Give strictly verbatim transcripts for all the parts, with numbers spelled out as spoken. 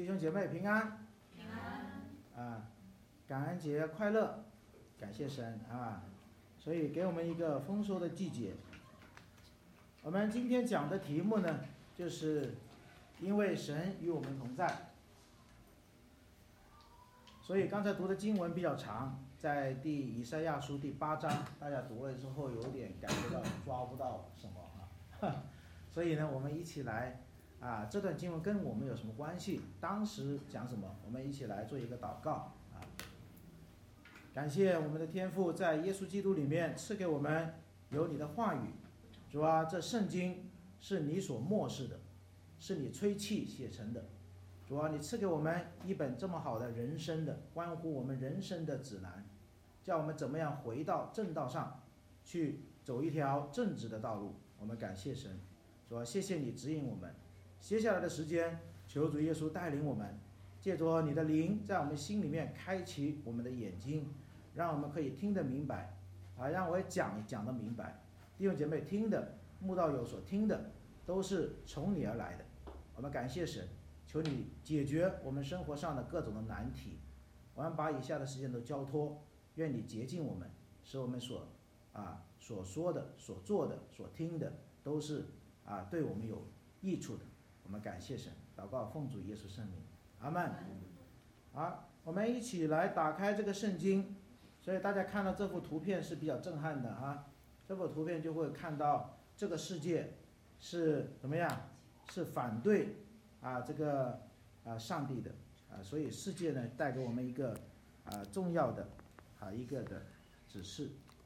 弟兄姐妹平安， 平安啊，感恩节快乐，感谢神啊！所以给我们一个丰收的季节。我们今天讲的题目呢，就是因为神与我们同在。所以刚才读的经文比较长，在第以赛亚书第八章，大家读了之后有点感觉到抓不到什么啊，所以呢，我们一起来啊，这段经文跟我们有什么关系？当时讲什么？我们一起来做一个祷告啊！感谢我们的天父在耶稣基督里面赐给我们有你的话语，主啊，这圣经是你所默示的，是你吹气写成的。主啊，你赐给我们一本这么好的人生的关乎我们人生的指南，叫我们怎么样回到正道上去走一条正直的道路。我们感谢神，主啊，谢谢你指引我们。接下来的时间，求主耶稣带领我们，借着你的灵在我们心里面开启我们的眼睛，让我们可以听得明白啊，让我讲讲得明白。弟兄姐妹听的，慕道友所听的，都是从你而来的。我们感谢神，求你解决我们生活上的各种的难题。我们把以下的时间都交托，愿你洁净我们，使我们所啊所说的、所做的、所听的，都是啊对我们有益处的。我们感谢神，祷告奉主耶稣圣名，阿们。好，我们一起来打开这个圣经。所以大家看到这幅图片是比较震撼的啊，这幅图片就会看到这个世界是怎么样，是反对啊这个啊上帝的啊，所以世界呢带给我们一个啊重要的啊一个的指示。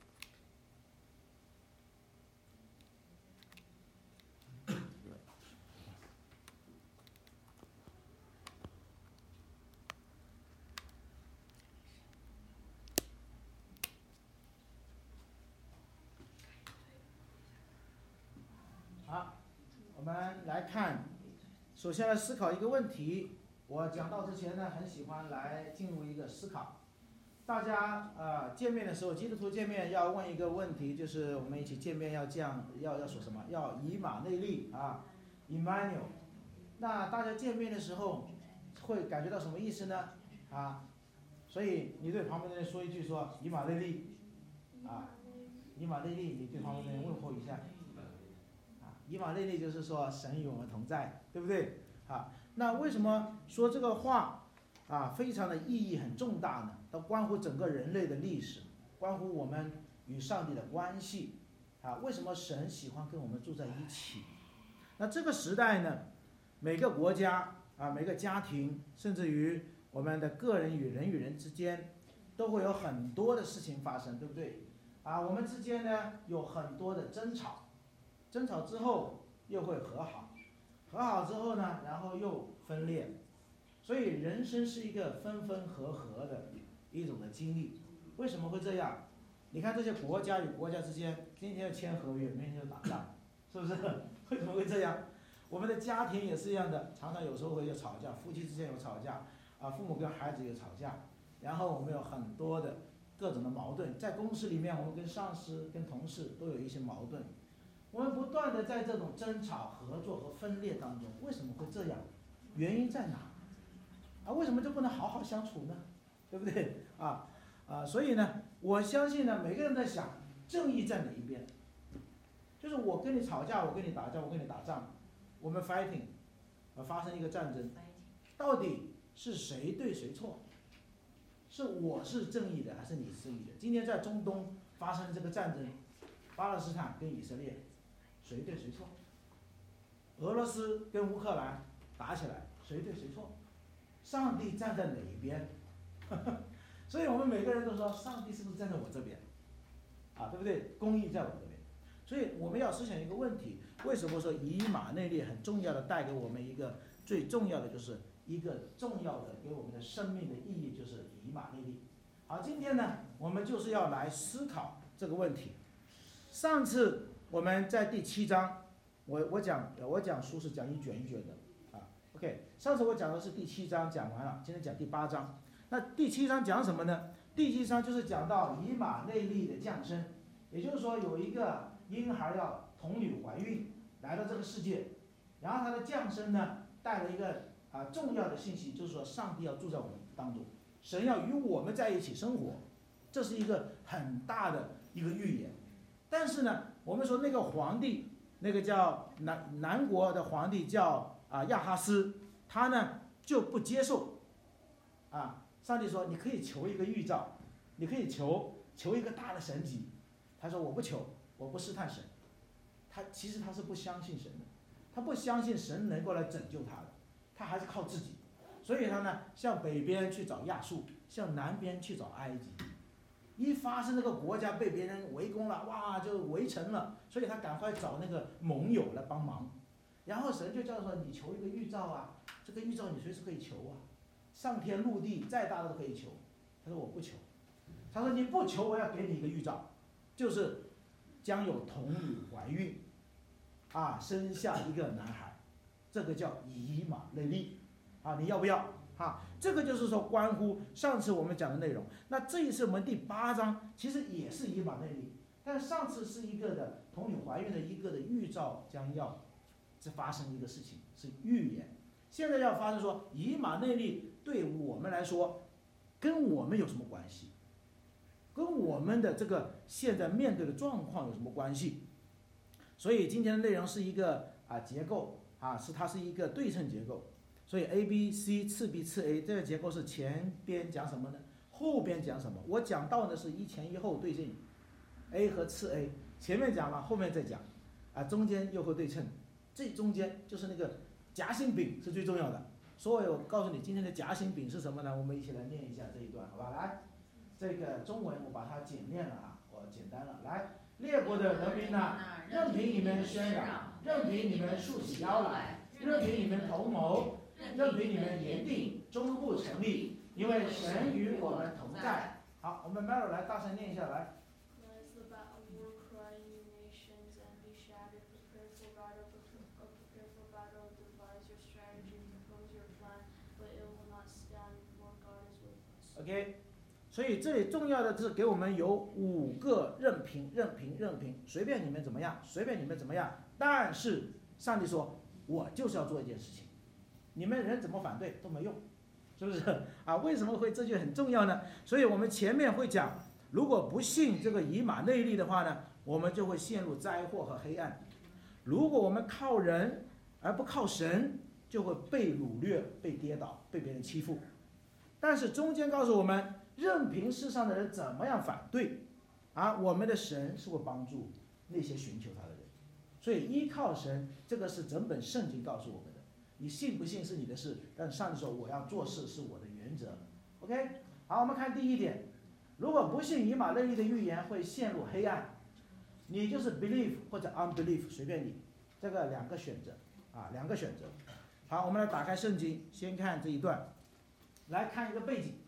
好，我们来看，首先来思考一个问题。我讲到之前呢，很喜欢来进入一个思考。大家啊、呃、见面的时候，基督徒见面要问一个问题，就是我们一起见面要这样，要要说什么？要以马内利啊 ，Emmanuel。那大家见面的时候会感觉到什么意思呢？啊，所以你对旁边的人说一句说以马内利啊，以马内利，你对旁边的人问候一下。以马内利就是说神与我们同在，对不对？啊，那为什么说这个话啊非常的意义很重大呢？它关乎整个人类的历史，关乎我们与上帝的关系啊。为什么神喜欢跟我们住在一起？那这个时代呢，每个国家啊，每个家庭，甚至于我们的个人与人与人之间，都会有很多的事情发生，对不对？啊，我们之间呢有很多的争吵。争吵之后又会和好，和好之后呢，然后又分裂，所以人生是一个分分合合的一种的经历。为什么会这样？你看这些国家与国家之间，今天要签合约，明天就打仗，是不是？为什么会这样？我们的家庭也是一样的，常常有时候会有吵架，夫妻之间有吵架，啊，父母跟孩子有吵架，然后我们有很多的各种的矛盾，在公司里面，我们跟上司、跟同事都有一些矛盾。我们不断的在这种争吵、合作和分裂当中，为什么会这样？原因在哪？啊，为什么就不能好好相处呢？对不对？啊啊，所以呢，我相信呢，每个人在想，正义在哪一边？就是我跟你吵架，我跟你打架，我跟你打仗，我们 fighting， 呃，发生一个战争，到底是谁对谁错？是我是正义的，还是你是正义的？今天在中东发生这个战争，巴勒斯坦跟以色列。谁对谁错？俄罗斯跟乌克兰打起来，谁对谁错？上帝站在哪一边？所以我们每个人都说，上帝是不是站在我这边？啊，对不对？公义在我这边。所以我们要思想一个问题：为什么说以马内利很重要的带给我们一个最重要的，就是一个重要的给我们的生命的意义，就是以马内利。好，今天呢，我们就是要来思考这个问题。上次我们在第七章，我我讲我讲书是讲一卷一卷的啊。OK， 上次我讲的是第七章讲完了，今天讲第八章。那第七章讲什么呢？第七章就是讲到以马内利的降生，也就是说有一个婴孩要童女怀孕来到这个世界，然后他的降生呢带了一个啊重要的信息，就是说上帝要住在我们当中，神要与我们在一起生活，这是一个很大的一个预言。但是呢，我们说那个皇帝，那个叫南南国的皇帝叫啊亚哈斯，他呢就不接受啊。上帝说你可以求一个预兆，你可以求求一个大的神迹。他说我不求，我不试探神。他其实他是不相信神的，他不相信神能够来拯救他的，他还是靠自己。所以他呢向北边去找亚述，向南边去找埃及。一发生那个国家被别人围攻了，哇，就围城了，所以他赶快找那个盟友来帮忙。然后神就叫说你求一个预兆啊，这个预兆你随时可以求啊，上天入地再大的都可以求。他说我不求，他说你不求我要给你一个预兆，就是将有童女怀孕啊，生下一个男孩，这个叫以马内利啊，你要不要啊？这个就是说关乎上次我们讲的内容。那这一次我们第八章其实也是以马内利，但上次是一个的童女怀孕的一个的预兆将要发生一个事情，是预言。现在要发生说以马内利对我们来说跟我们有什么关系，跟我们的这个现在面对的状况有什么关系。所以今天的内容是一个啊结构啊，是它是一个对称结构。所以 A B C 次 B 次 A 这个结构是前边讲什么呢？后边讲什么？我讲到的是一前一后对称 ，A 和次 A 前面讲了，后面再讲，啊中间又会对称，这中间就是那个夹心饼是最重要的。所以我告诉你今天的夹心饼是什么呢？我们一起来念一下这一段，好吧？来，这个中文我把它简练了啊，我简单了。来，列国的人民呐，任凭你们喧嚷，任凭你们竖起腰来，任凭你们同谋。任凭你们言定，终不成立，因为神与我们同在。好，我们 Melo 来大声念一下来。OK， 所以这里重要的是给我们有五个任凭，任凭，任凭，随便你们怎么样，随便你们怎么样，但是上帝说，我就是要做一件事情。你们人怎么反对都没用，是不是啊？为什么会这句很重要呢？所以我们前面会讲，如果不信这个以马内利的话呢，我们就会陷入灾祸和黑暗。如果我们靠人而不靠神，就会被掳掠、被跌倒、被别人欺负。但是中间告诉我们，任凭世上的人怎么样反对，啊，我们的神是会帮助那些寻求他的人。所以依靠神，这个是整本圣经告诉我们的。你信不信是你的事，但上帝说我要做事是我的原则。 OK， 好，我们看第一点，如果不信以马内利的预言会陷入黑暗，你就是 believe 或者 unbelieve， 随便你，这个两个选择啊，两个选择。好，我们来打开圣经，先看这一段，来看一个背景。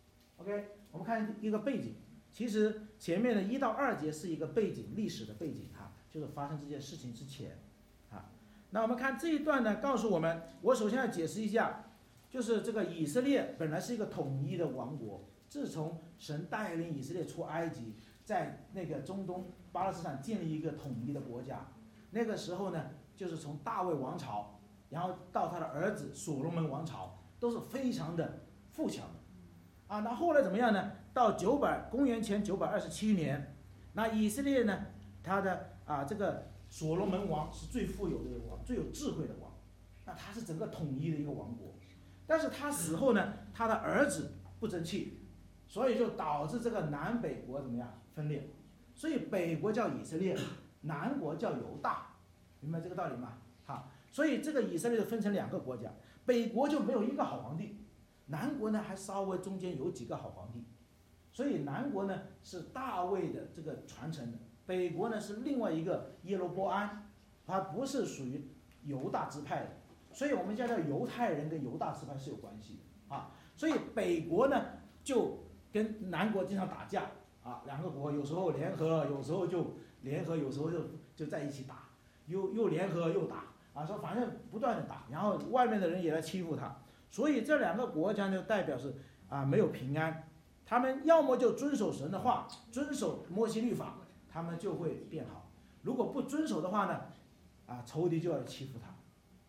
OK， 我们看一个背景，其实前面的一到二节是一个背景，历史的背景哈，就是发生这件事情之前。那我们看这一段呢，告诉我们，我首先要解释一下，就是这个以色列本来是一个统一的王国，自从神带领以色列出埃及，在那个中东巴勒斯坦建立一个统一的国家，那个时候呢，就是从大卫王朝，然后到他的儿子所罗门王朝，都是非常的富强的，啊，那后来怎么样呢？到九百公元前九百二十七年，那以色列呢，他的啊这个。所罗门王是最富有的一个王，最有智慧的王，那他是整个统一的一个王国。但是他死后呢，他的儿子不争气，所以就导致这个南北国怎么样分裂。所以北国叫以色列，南国叫犹大，明白这个道理吗？好，所以这个以色列分成两个国家，北国就没有一个好皇帝，南国呢还稍微中间有几个好皇帝。所以南国呢是大卫的这个传承的。北国呢是另外一个耶罗波安，他不是属于犹大支派的，所以我们叫叫犹太人跟犹大支派是有关系的啊。所以北国呢就跟南国经常打架啊，两个国有时候联合，有时候就联合，有时候就就在一起打，又又联合又打啊，说反正不断的打，然后外面的人也来欺负他，所以这两个国家就代表是啊没有平安，他们要么就遵守神的话，遵守摩西律法。他们就会变好，如果不遵守的话呢，啊，仇敌就要欺负他，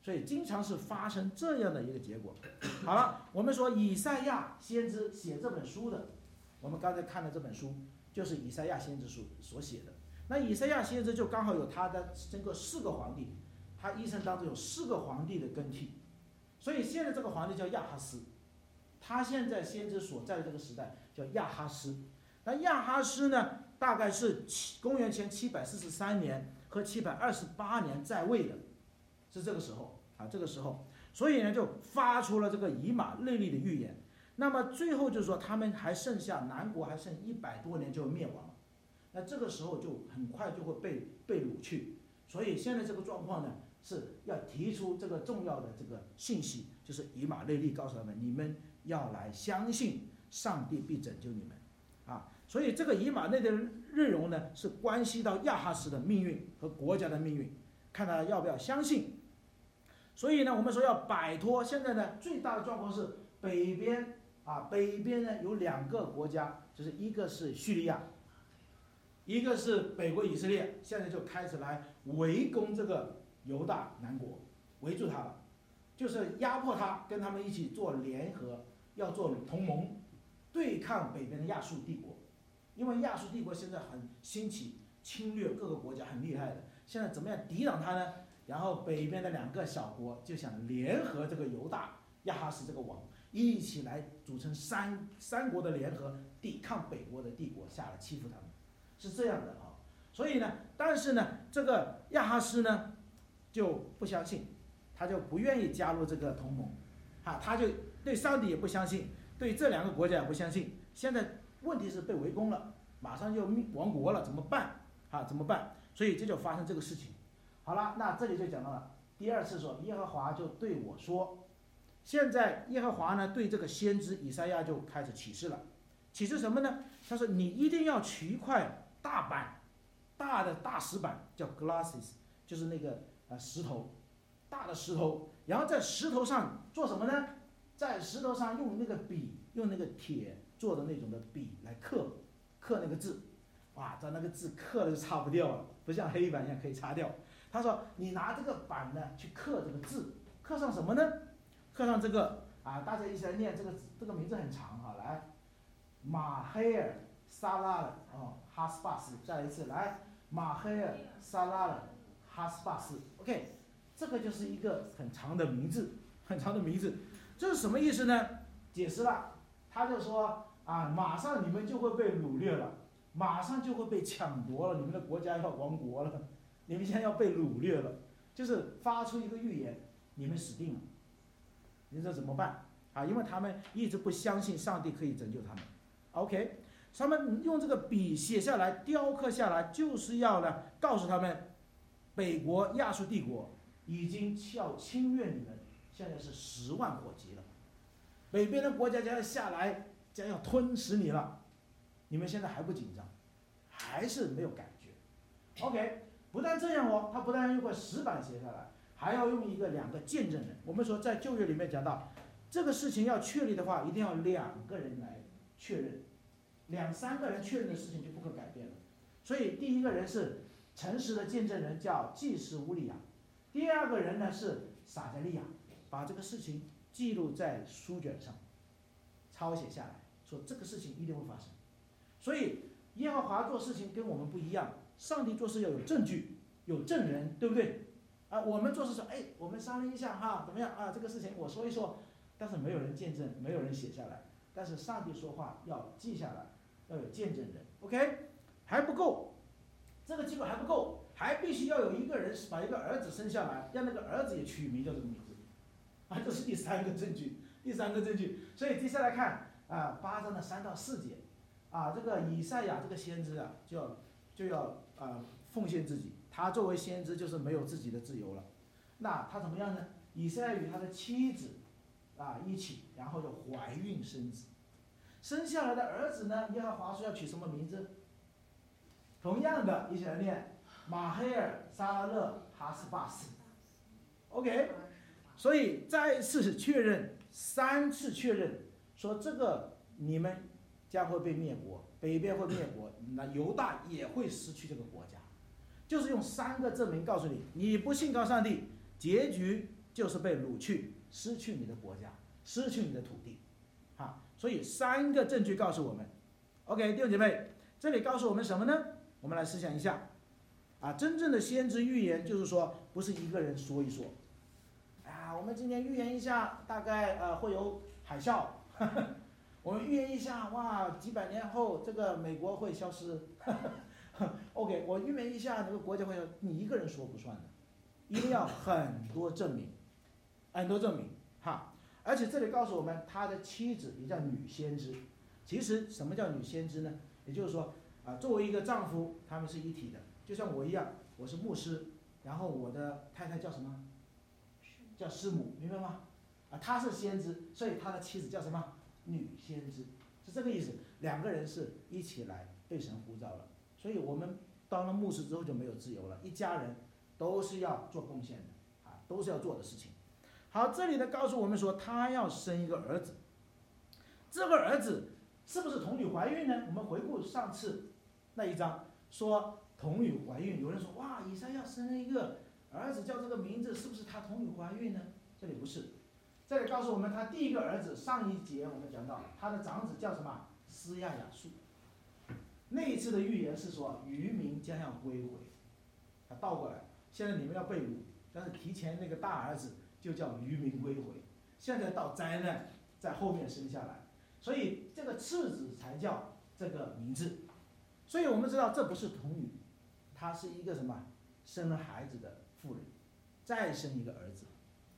所以经常是发生这样的一个结果。好了，我们说以赛亚先知写这本书的，我们刚才看的这本书就是以赛亚先知书所写的。那以赛亚先知就刚好有他的整个四个皇帝，他一生当中有四个皇帝的更替，所以现在这个皇帝叫亚哈斯，他现在先知所在的这个时代叫亚哈斯。那亚哈斯呢，大概是公元前七百四十三年和七百二十八年在位的，是这个时候啊，这个时候，所以呢就发出了这个以马内利的预言。那么最后就是说，他们还剩下南国还剩一百多年就灭亡了，那这个时候就很快就会被被掳去。所以现在这个状况呢，是要提出这个重要的这个信息，就是以马内利告诉他们，你们要来相信上帝必拯救你们啊。所以这个以马内利的内容呢，是关系到亚哈斯的命运和国家的命运，看他要不要相信。所以呢，我们说要摆脱现在呢最大的状况是北边啊，北边呢有两个国家，就是一个是叙利亚，一个是北国以色列，现在就开始来围攻这个犹大南国，围住他了，就是压迫他，跟他们一起做联合，要做同盟，对抗北边的亚述帝国。因为亚述帝国现在很兴起，侵略各个国家很厉害的，现在怎么样抵挡他呢？然后北边的两个小国就想联合这个犹大亚哈斯这个王，一起来组成三三国的联合，抵抗北国的帝国下来欺负他们，是这样的啊。所以呢，但是呢，这个亚哈斯呢就不相信，他就不愿意加入这个同盟，啊，他就对上帝也不相信，对这两个国家也不相信。现在问题是被围攻了，马上就亡国了，怎么办？啊，怎么办？所以这就发生这个事情。好了，那这里就讲到了第二次说，耶和华就对我说，现在耶和华呢对这个先知以赛亚就开始启示了，启示什么呢？他说你一定要取一块大板，大的大石板叫 glasses， 就是那个呃石头，大的石头，然后在石头上做什么呢？在石头上用那个笔，用那个铁做的那种的笔来刻，刻那个字，哇，这那个字刻了就擦不掉了，不像黑板一样可以擦掉。他说你拿这个板呢去刻这个字，刻上什么呢？刻上这个啊，大家一起来念这个这个名字很长哈，来，马黑尔沙拉了哦，哈斯巴斯，再来一次来，马黑尔沙拉了哈斯巴斯 ，OK， 这个就是一个很长的名字，很长的名字，这是什么意思呢？解释了，他就说啊，马上你们就会被掳掠了，马上就会被抢夺了，你们的国家要亡国了。你们现在要被掳掠了，就是发出一个预言，你们死定了。你说怎么办啊？因为他们一直不相信上帝可以拯救他们。OK， 他们用这个笔写下来、雕刻下来，就是要呢告诉他们，北国亚述帝国已经要侵略你们，现在是十万火急了，北边的国家将要下来，将要吞噬你了。你们现在还不紧张，还是没有感觉。OK。不但这样哦，他不但用块石板写下来，还要用一个两个见证人。我们说在旧约里面讲到，这个事情要确立的话，一定要两个人来确认，两三个人确认的事情就不可改变了。所以第一个人是诚实的见证人，叫祭司乌利亚；第二个人呢是撒迦利亚，把这个事情记录在书卷上，抄写下来，说这个事情一定会发生。所以耶和华做事情跟我们不一样。上帝做事要有证据，有证人，对不对？啊，我们做事说，哎，我们商量一下哈，怎么样啊？这个事情我说一说，但是没有人见证，没有人写下来。但是上帝说话要记下来，要有见证人。OK， 还不够，这个记录还不够，还必须要有一个人把一个儿子生下来，让那个儿子也取名叫这个名字。啊，这是第三个证据，第三个证据。所以接下来看啊，八章的三到四节，啊，这个以赛亚这个先知啊，就要就要。呃，奉献自己，他作为先知就是没有自己的自由了。那他怎么样呢？以赛亚与他的妻子啊一起，然后就怀孕生子，生下来的儿子呢，耶和华说要取什么名字？同样的，一起来念：马黑尔沙拉勒哈斯巴斯。OK， 所以再次确认，三次确认，说这个你们将会被灭国。北边会灭国，那犹大也会失去这个国家，就是用三个证明告诉你，你不信靠上帝，结局就是被掳去，失去你的国家，失去你的土地。好，所以三个证据告诉我们 OK， 弟兄姐妹，这里告诉我们什么呢？我们来思想一下啊，真正的先知预言就是说不是一个人说一说啊，我们今天预言一下大概呃会有海啸呵呵，我们预言一下哇几百年后这个美国会消失呵呵 OK， 我预言一下这个国家会，你一个人说不算的，一定要很多证明，很多证明哈。而且这里告诉我们，他的妻子也叫女先知。其实什么叫女先知呢？也就是说啊，作为一个丈夫，他们是一体的，就像我一样，我是牧师，然后我的太太叫什么？叫师母，明白吗？啊，他是先知，所以他的妻子叫什么？女先知，是这个意思。两个人是一起来被神呼召了，所以我们当了牧师之后就没有自由了，一家人都是要做贡献的啊，都是要做的事情。好，这里呢告诉我们说，他要生一个儿子，这个儿子是不是童女怀孕呢？我们回顾上次那一章说童女怀孕，有人说哇，以赛亚生了一个儿子叫这个名字，是不是他童女怀孕呢？这里不是，这里告诉我们他第一个儿子，上一节我们讲到了，他的长子叫什么？施亚雅述。那一次的预言是说渔民将要归回，他倒过来，现在你们要被掳，但是提前那个大儿子就叫渔民归回，现在到灾难在后面生下来，所以这个次子才叫这个名字。所以我们知道这不是童女，她是一个什么生了孩子的妇人，再生一个儿子。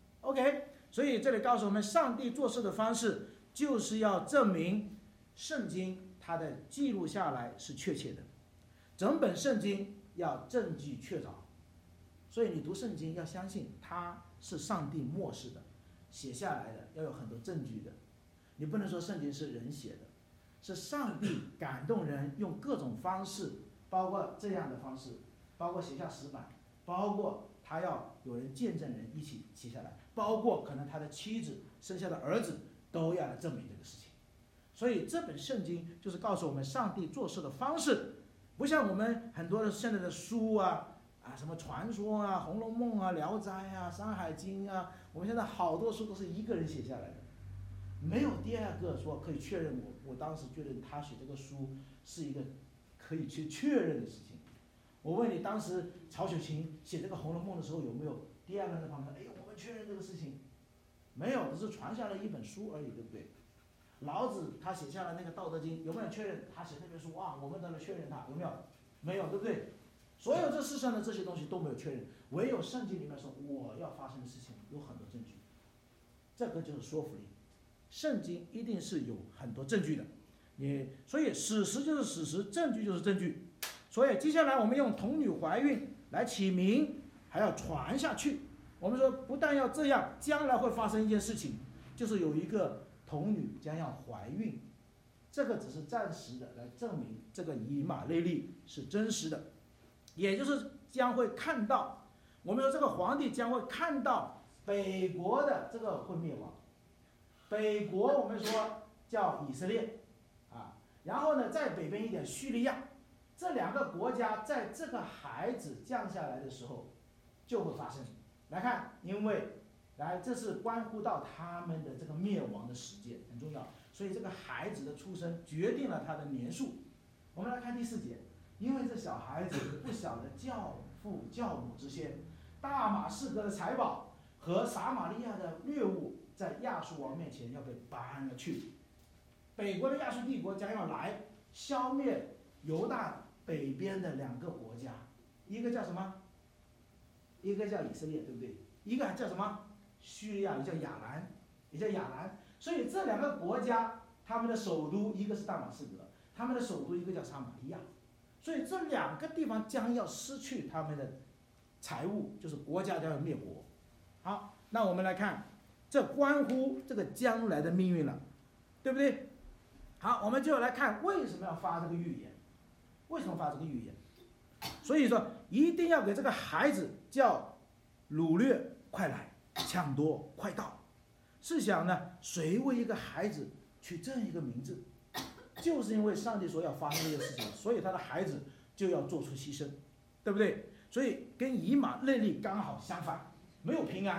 OK， 所以这里告诉我们，上帝做事的方式就是要证明圣经它的记录下来是确切的，整本圣经要证据确凿。所以你读圣经要相信它是上帝默示的，写下来的要有很多证据的。你不能说圣经是人写的，是上帝感动人用各种方式，包括这样的方式，包括写下石板，包括他要有人见证人一起写下来，包括可能他的妻子生下的儿子都要来证明这个事情。所以这本圣经就是告诉我们上帝做事的方式，不像我们很多的现在的书啊啊，什么传说啊、红楼梦啊、聊斋啊、山海经啊，我们现在好多书都是一个人写下来的，没有第二个说可以确认我。我当时觉得他写这个书是一个可以去确认的事情。我问你，当时曹雪芹写这个《红楼梦》的时候，有没有第二个人在旁边？哎，我们确认这个事情，没有，只是传下了一本书而已，对不对？老子他写下了那个《道德经》，有没有确认他写那本书？哇，我们都来确认他，有没有？没有，对不对？所有这世上的这些东西都没有确认，唯有圣经里面说我要发生的事情有很多证据，这个就是说服力。圣经一定是有很多证据的，你所以史实就是史实，证据就是证据。所以接下来我们用童女怀孕来起名，还要传下去。我们说不但要这样，将来会发生一件事情，就是有一个童女将要怀孕，这个只是暂时的来证明这个以马内利是真实的，也就是将会看到，我们说这个皇帝将会看到北国的这个会灭亡，北国我们说叫以色列啊，然后呢在北边一点叙利亚，这两个国家在这个孩子降下来的时候就会发生。来看，因为来这是关乎到他们的这个灭亡的时间，很重要，所以这个孩子的出生决定了他的年数。我们来看第四节，因为这小孩子不晓得教父教母之先，大马士革的财宝和撒玛利亚的掠物在亚述王面前要被搬了去，北国的亚述帝国将要来消灭犹大北边的两个国家，一个叫什么？一个叫以色列，对不对？一个叫什么？叙利亚，也叫亚兰，也叫亚兰。所以这两个国家，他们的首都一个是大马士革，他们的首都一个叫撒玛利亚。所以这两个地方将要失去他们的财物，就是国家将要灭国。好，那我们来看，这关乎这个将来的命运了，对不对？好，我们就来看为什么要发这个预言，为什么发这个预言？所以说一定要给这个孩子叫掳掠快来，抢夺快到。试想呢，谁为一个孩子取这样一个名字？就是因为上帝说要发生这件事情，所以他的孩子就要做出牺牲，对不对？所以跟以马内利刚好相反，没有平安，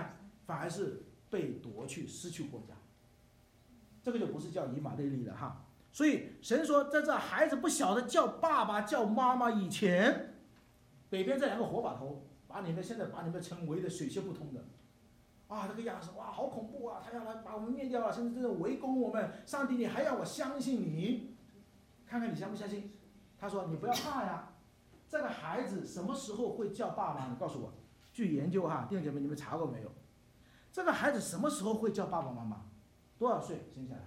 反而是被夺去，失去国家。这个就不是叫以马内利了哈。所以神说，在这孩子不晓得叫爸爸叫妈妈以前，北边这两个火把头把你们现在把你们城围得水泄不通的。啊，这个亚述哇，好恐怖啊！他要来把我们灭掉了，甚至这围攻我们。上帝，你还要我相信你？看看你相不相信？他说：“你不要怕呀，这个孩子什么时候会叫爸爸？你告诉我。据研究哈，弟兄姐妹，你们查过没有？这个孩子什么时候会叫爸爸妈妈？多少岁生下来？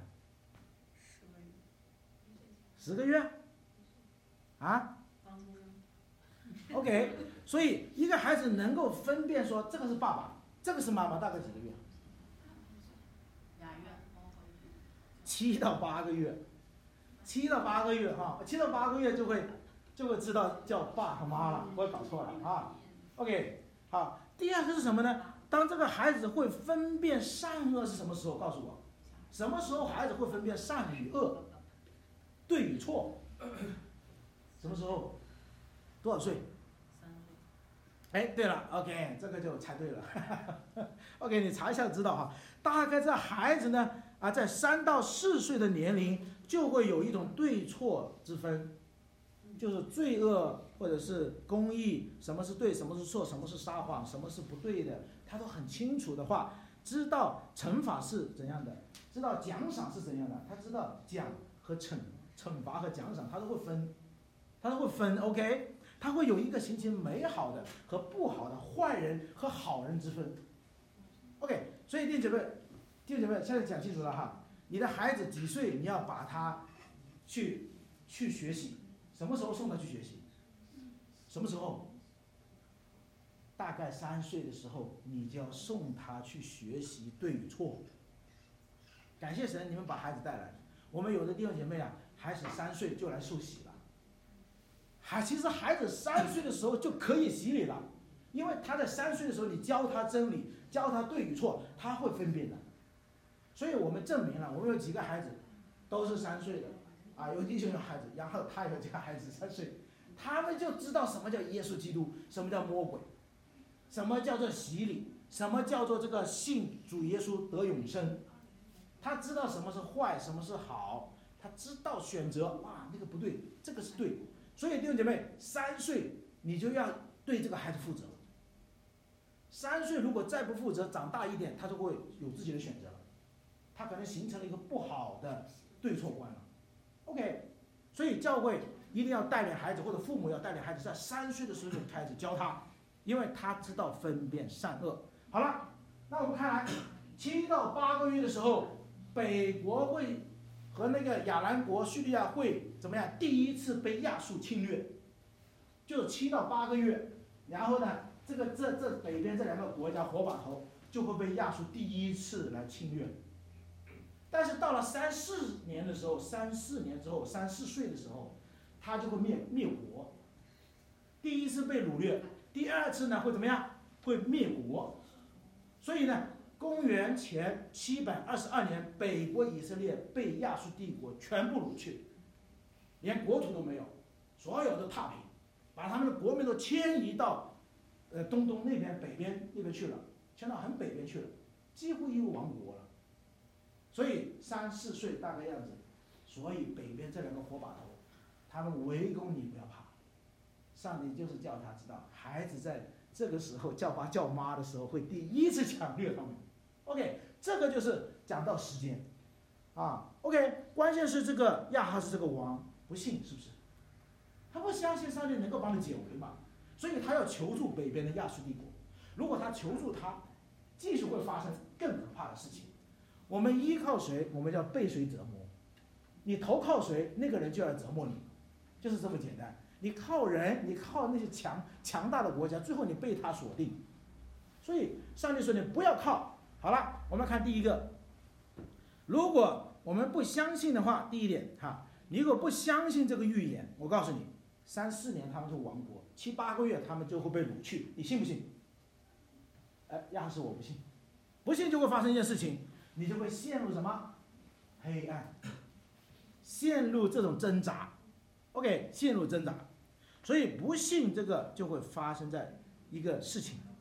十个月？啊 ？OK， 所以一个孩子能够分辨说这个是爸爸，这个是妈妈，大概几个月？七到八个月，七到八个月哈，七到八个月就会就会知道叫爸和妈了，不会搞错了啊。OK， 好，第二个是什么呢？当这个孩子会分辨善恶是什么时候？告诉我，什么时候孩子会分辨善与恶、对与错？什么时候？多少岁？哎，对了 ，OK， 这个就猜对了。OK， 你查一下就知道哈。大概这孩子呢，啊，在三到四岁的年龄就会有一种对错之分，就是罪恶或者是公义，什么是对，什么是错，什么是撒谎，什么是不对的，他都很清楚的话，知道惩罚是怎样的，知道奖赏是怎样的，他知道奖和惩惩罚和奖赏，他都会分，他都会分 ，OK。他会有一个形成美好的和不好的、坏人和好人之分。OK， 所以弟兄姐妹，弟兄姐妹，现在讲清楚了哈。你的孩子几岁，你要把他去去学习，什么时候送他去学习？什么时候？大概三岁的时候，你就要送他去学习对与错。感谢神，你们把孩子带来。我们有的弟兄姐妹啊，孩子三岁就来受洗了。还其实孩子三岁的时候就可以洗礼了，因为他在三岁的时候，你教他真理，教他对与错，他会分辨的。所以我们证明了，我们有几个孩子都是三岁的，啊，有弟兄有孩子，然后他有几个孩子三岁，他们就知道什么叫耶稣基督，什么叫魔鬼，什么叫做洗礼，什么叫做这个信主耶稣得永生，他知道什么是坏，什么是好，他知道选择，哇，那个不对，这个是对。所以弟兄姐妹，三岁你就要对这个孩子负责。三岁如果再不负责，长大一点，他就会有自己的选择了，他可能形成了一个不好的对错观了。OK， 所以教会一定要带领孩子，或者父母要带领孩子，在三岁的时候就开始教他，因为他知道分辨善恶。好了，那我们看来，七到八个月的时候，北国会和那个亚兰国、叙利亚会怎么样？第一次被亚述侵略，就是七到八个月，然后呢，这个这这北边这两个国家火把头就会被亚述第一次来侵略。但是到了三四年的时候，三四年之后，三四岁的时候，他就会灭灭国。第一次被掳掠，第二次呢会怎么样？会灭国。所以呢，公元前七百二十二年，北国以色列被亚述帝国全部掳去，连国土都没有，所有的踏平，把他们的国民都迁移到呃东东那边、北边那边去了，迁到很北边去了，几乎一个亡国了。所以三四岁大概样子，所以北边这两个火把头，他们围攻你不要怕，上帝就是叫他知道，孩子在这个时候叫爸叫妈的时候会第一次抢掠他们。OK， 这个就是讲到时间，啊 ，OK， 关键是这个亚哈斯这个王不信，是不是？他不相信上帝能够帮你解围嘛，所以他要求助北边的亚述帝国。如果他求助他，继续会发生更可怕的事情。我们依靠谁，我们要被谁折磨。你投靠谁，那个人就要折磨你，就是这么简单。你靠人，你靠那些强强大的国家，最后你被他锁定。所以上帝说你不要靠。好了，我们看第一个，如果我们不相信的话，第一点哈，你如果不相信这个预言，我告诉你，三四年他们就亡国，七八个月他们就会被掳去，你信不信？哎，要是我不信，不信就会发生一件事情，你就会陷入什么？黑暗，陷入这种挣扎 ，OK， 陷入挣扎，所以不信这个就会发生在一个事情。好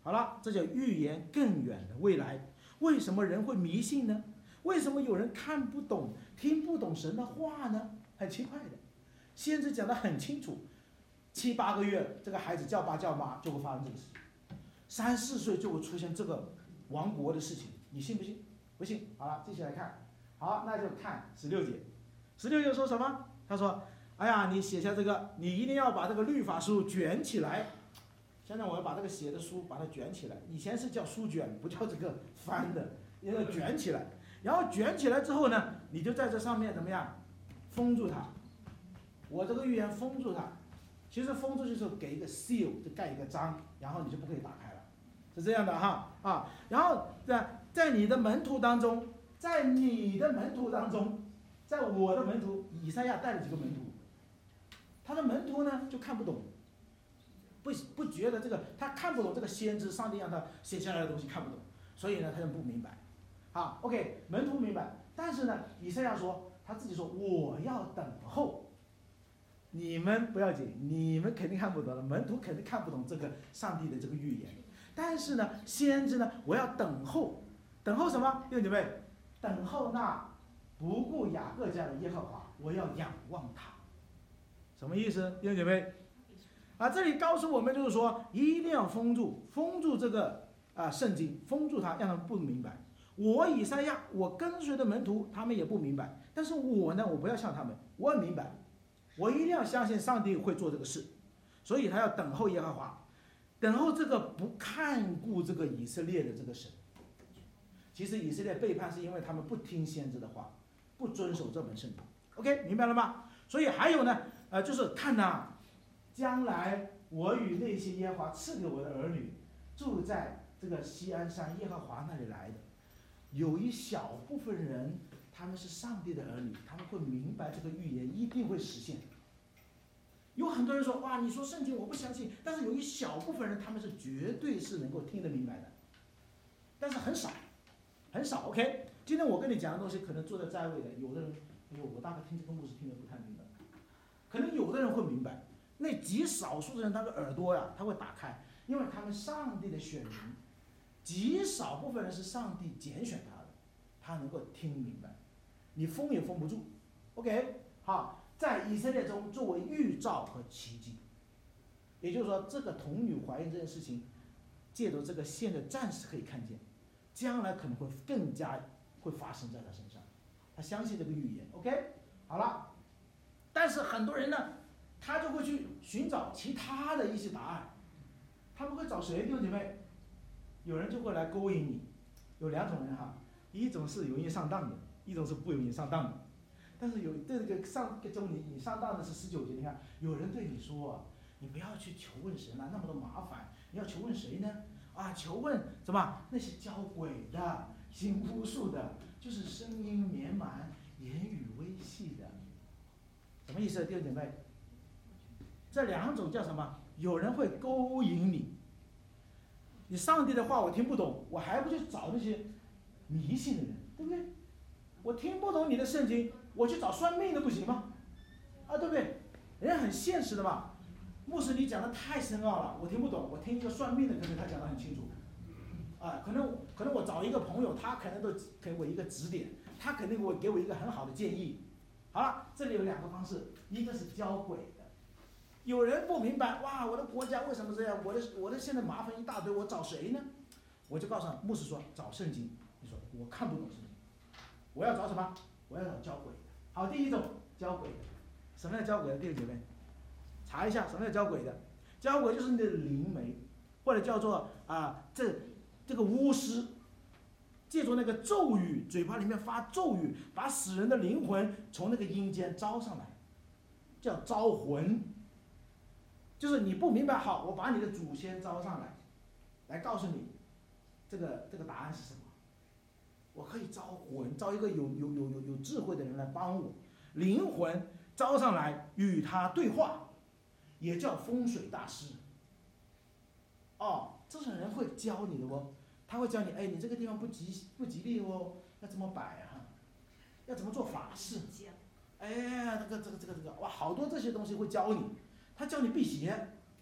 好了，这叫预言更远的未来。为什么人会迷信呢？为什么有人看不懂、听不懂神的话呢？很奇怪的，先知讲得很清楚，七八个月这个孩子叫爸叫妈就会发生这个事情，三四岁就会出现这个亡国的事情，你信不信？不信。好了，继续来看。好，那就看十六节。十六节说什么？他说：“哎呀，你写下这个，你一定要把这个律法书卷起来。现在我要把这个写的书把它卷起来，以前是叫书卷，不叫这个翻的，要卷起来。然后卷起来之后呢，你就在这上面怎么样，封住它。我这个预言封住它，其实封住就是给一个 seal， 就盖一个章，然后你就不可以打开了，是这样的哈啊。然后在在你的门徒当中，在你的门徒当中。”在我的门徒以赛亚带了几个门徒，他的门徒呢就看不懂，不不觉得这个，他看不懂这个先知上帝让他写下来的东西看不懂，所以呢他就不明白。好 ，OK， 门徒明白，但是呢以赛亚说他自己说我要等候，你们不要紧，你们肯定看不懂了，门徒肯定看不懂这个上帝的这个预言，但是呢先知呢我要等候，等候什么？弟兄姐妹，等候那。不顾雅各家的耶和华，我要仰望他，什么意思？弟兄姐妹，啊，这里告诉我们就是说，一定要封住，封住这个啊圣经，封住它，让他们不明白。我以赛亚，我跟随的门徒，他们也不明白，但是我呢，我不要像他们，我很明白，我一定要相信上帝会做这个事，所以他要等候耶和华，等候这个不看顾这个以色列的这个神。其实以色列背叛是因为他们不听先知的话。不遵守这本圣经 ，OK， 明白了吗？所以还有呢，呃，就是看呐、啊，将来我与那些耶和华赐给我的儿女，住在这个锡安山耶和华那里来的，有一小部分人，他们是上帝的儿女，他们会明白这个预言一定会实现。有很多人说，哇，你说圣经我不相信，但是有一小部分人，他们是绝对是能够听得明白的，但是很少，很少 ，OK。今天我跟你讲的东西，可能坐在在位的，有的人，哎呦，我大概听这个牧师听得不太明白，可能有的人会明白，那极少数的人，他的耳朵呀，他会打开，因为他们上帝的选民，极少部分人是上帝拣选他的，他能够听明白，你封也封不住 ，OK， 好，在以色列中作为预兆和奇迹，也就是说，这个童女怀孕这件事情，借着这个现在暂时可以看见，将来可能会更加。会发生在他身上，他相信这个预言 ，OK， 好了。但是很多人呢，他就会去寻找其他的一些答案。他们会找谁？弟兄姐妹，有人就会来勾引你。有两种人哈，一种是容易上当的，一种是不容易上当的。但是有这个上这种你你上当的是十九节，你看有人对你说，你不要去求问神啊，那么多麻烦，你要求问谁呢？啊，求问什么？那些教鬼的。行巫术的，就是声音绵满、言语微细的，什么意思？弟兄姐妹，这两种叫什么？有人会勾引你，你上帝的话我听不懂，我还不去找那些迷信的人，对不对？我听不懂你的圣经，我去找算命的不行吗？啊，对不对？人家很现实的嘛。牧师，你讲的太深奥了，我听不懂，我听一个算命的，可能他讲得很清楚。啊，可能可能我找一个朋友，他可能都给我一个指点，他肯定给我给我一个很好的建议。好了，这里有两个方式，一个是教鬼的，有人不明白，哇，我的国家为什么这样？我的我的现在麻烦一大堆，我找谁呢？我就告诉他，牧师说找圣经。你说我看不懂圣经，我要找什么？我要找教鬼的。好，第一种教鬼的，什么叫教鬼的？弟兄姐妹，查一下什么叫教鬼的。教鬼就是你的灵媒，或者叫做啊这。这个巫师借助那个咒语，嘴巴里面发咒语，把死人的灵魂从那个阴间招上来，叫招魂。就是你不明白，好，我把你的祖先招上来，来告诉你，这个这个答案是什么？我可以招魂，招一个有有有有有智慧的人来帮我，灵魂招上来与他对话，也叫风水大师。哦，这种人会教你的哦。他会教你，哎，你这个地方不吉不吉利哦，要怎么摆啊？要怎么做法事？哎，这个这个这个这个，哇，好多这些东西会教你。他教你辟邪，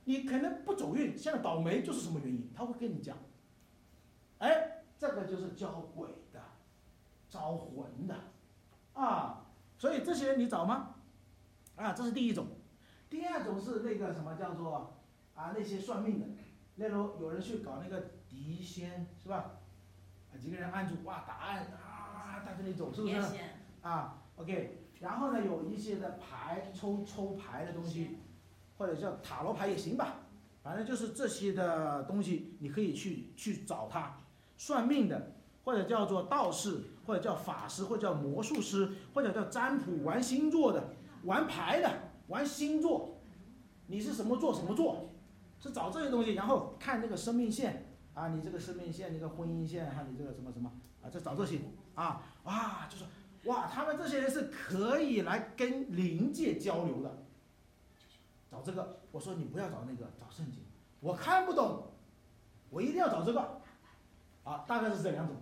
你可能不走运，现在倒霉就是什么原因，他会跟你讲。哎，这个就是招鬼的，招魂的，啊，所以这些人你找吗？啊，这是第一种。第二种是那个什么叫做啊那些算命的，例如有人去搞那个碟仙，是吧？啊，几个人按住哇答案啊，他这里走是不是？啊 ，OK。然后呢，有一些的牌抽抽牌的东西，或者叫塔罗牌也行吧，反正就是这些的东西，你可以去去找他。算命的，或者叫做道士，或者叫法师，或者叫魔术师，或者叫占卜、玩星座的、玩牌的、玩星座，你是什么座什么座，是找这些东西，然后看那个生命线啊，你这个生命线、你的婚姻线，还有你这个什么什么啊，就找这些啊，哇，就是哇，他们这些人是可以来跟灵界交流的。找这个，我说你不要找那个，找圣经，我看不懂，我一定要找这个。啊，大概是这两种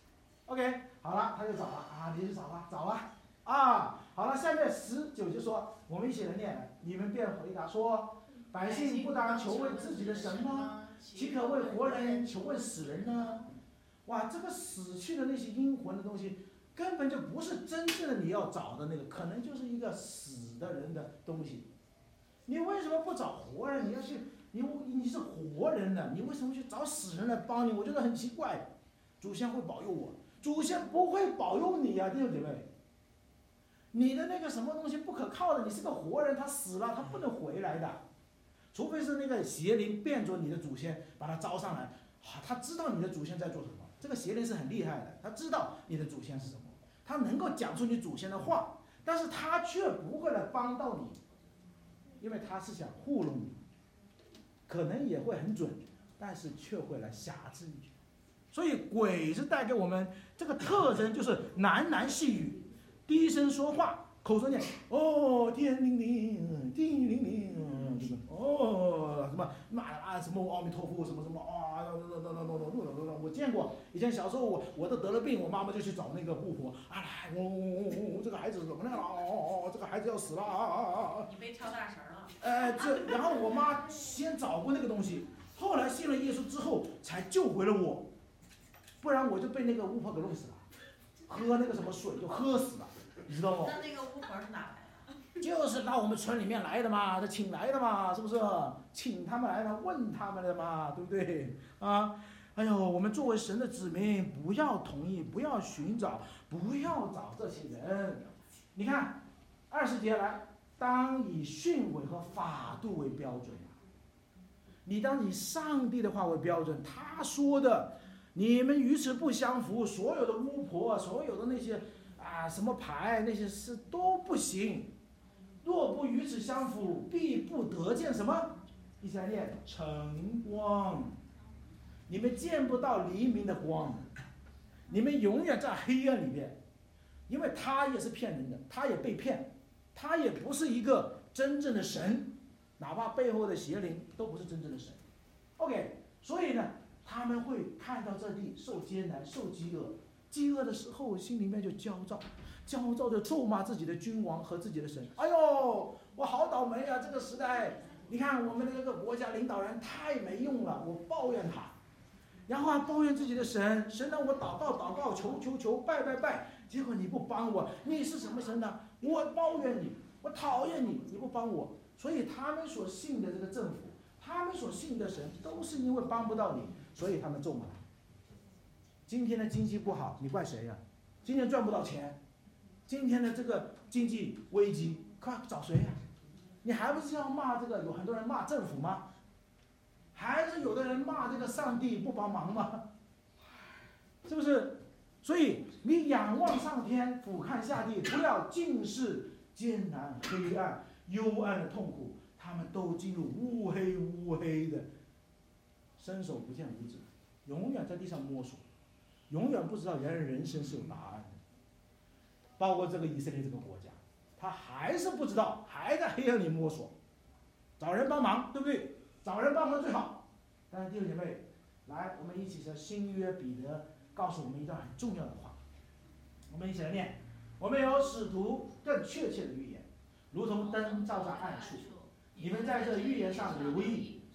，OK， 好了，他就找了啊，你去找吧，找吧，啊，好了，下面十九就说，我们一起来念，你们便回答说，百姓不当求问自己的神吗？岂可为活人求问死人呢？哇，这个死去的那些阴魂的东西，根本就不是真正的你要找的那个，可能就是一个死的人的东西。你为什么不找活人？你要去。你你是活人的，你为什么去找死人来帮你？我觉得很奇怪。祖先会保佑我，祖先不会保佑你呀、啊，弟兄姐妹。你的那个什么东西不可靠的，你是个活人，他死了，他不能回来的，除非是那个邪灵变作你的祖先，把他招上来，啊，他知道你的祖先在做什么。这个邪灵是很厉害的，他知道你的祖先是什么，他能够讲出你祖先的话，但是他却不会来帮到你，因为他是想糊弄你。可能也会很准，但是却会来辖制你。所以鬼是带给我们这个特征，就是喃喃细语，低声说话，口中念哦天灵灵，地灵灵，哦什么嘛啊什么阿弥陀佛什么什么啊，我见过。以前小时候我我都得了病，我妈妈就去找那个巫婆啊，来我我我这个孩子怎么样了？哦哦这个孩子要死了啊啊啊！ 你被敲大神了。 呃，这然后我妈先找过那个东西，后来信了耶稣之后才救回了我，不然我就被那个巫婆给弄死了，喝那个什么水就喝死了，你知道吗？ 那那个巫婆是哪来的？ 就是到我们村里面来的嘛，他请来的嘛，是不是？请他们来了，问他们的嘛，对不对？啊，哎呦，我们作为神的子民，不要同意，不要寻找，不要找这些人。你看，二十节来。当以训诲和法度为标准啊！你当以上帝的话为标准，他说的，你们与此不相符，所有的巫婆，所有的那些啊什么牌那些事都不行。若不与此相符，必不得见什么？一起来念晨光。你们见不到黎明的光，你们永远在黑暗里面，因为他也是骗人的，他也被骗。他也不是一个真正的神，哪怕背后的邪灵都不是真正的神。OK， 所以呢，他们会看到这地受艰难、受饥饿，饥饿的时候心里面就焦躁，焦躁的咒骂自己的君王和自己的神。哎呦，我好倒霉啊！这个时代，你看我们的这个国家领导人太没用了，我抱怨他，然后还抱怨自己的神，神让我祷告祷告，求求求，拜拜拜，结果你不帮我，你是什么神呢？我抱怨你，我讨厌你，你不帮我，所以他们所信的这个政府，他们所信的神，都是因为帮不到你，所以他们咒骂。今天的经济不好，你怪谁呀、啊？今天赚不到钱，今天的这个经济危机，快找谁呀、啊？你还不是要骂这个？有很多人骂政府吗？还是有的人骂这个上帝不帮忙吗？是不是？所以你仰望上天，俯瞰下地，不要尽是艰难、黑暗、幽暗的痛苦，他们都进入乌黑乌黑的，伸手不见五指，永远在地上摸索，永远不知道原来人生是有答案的。包括这个以色列这个国家，他还是不知道，还在黑暗里摸索，找人帮忙，对不对？找人帮忙最好。但是弟兄姐妹，来，我们一起说新约彼得告诉我们一段很重要的话，我们一起来念。我们有使徒更确切的预言，如同灯照在暗处。你们在这预言上留意，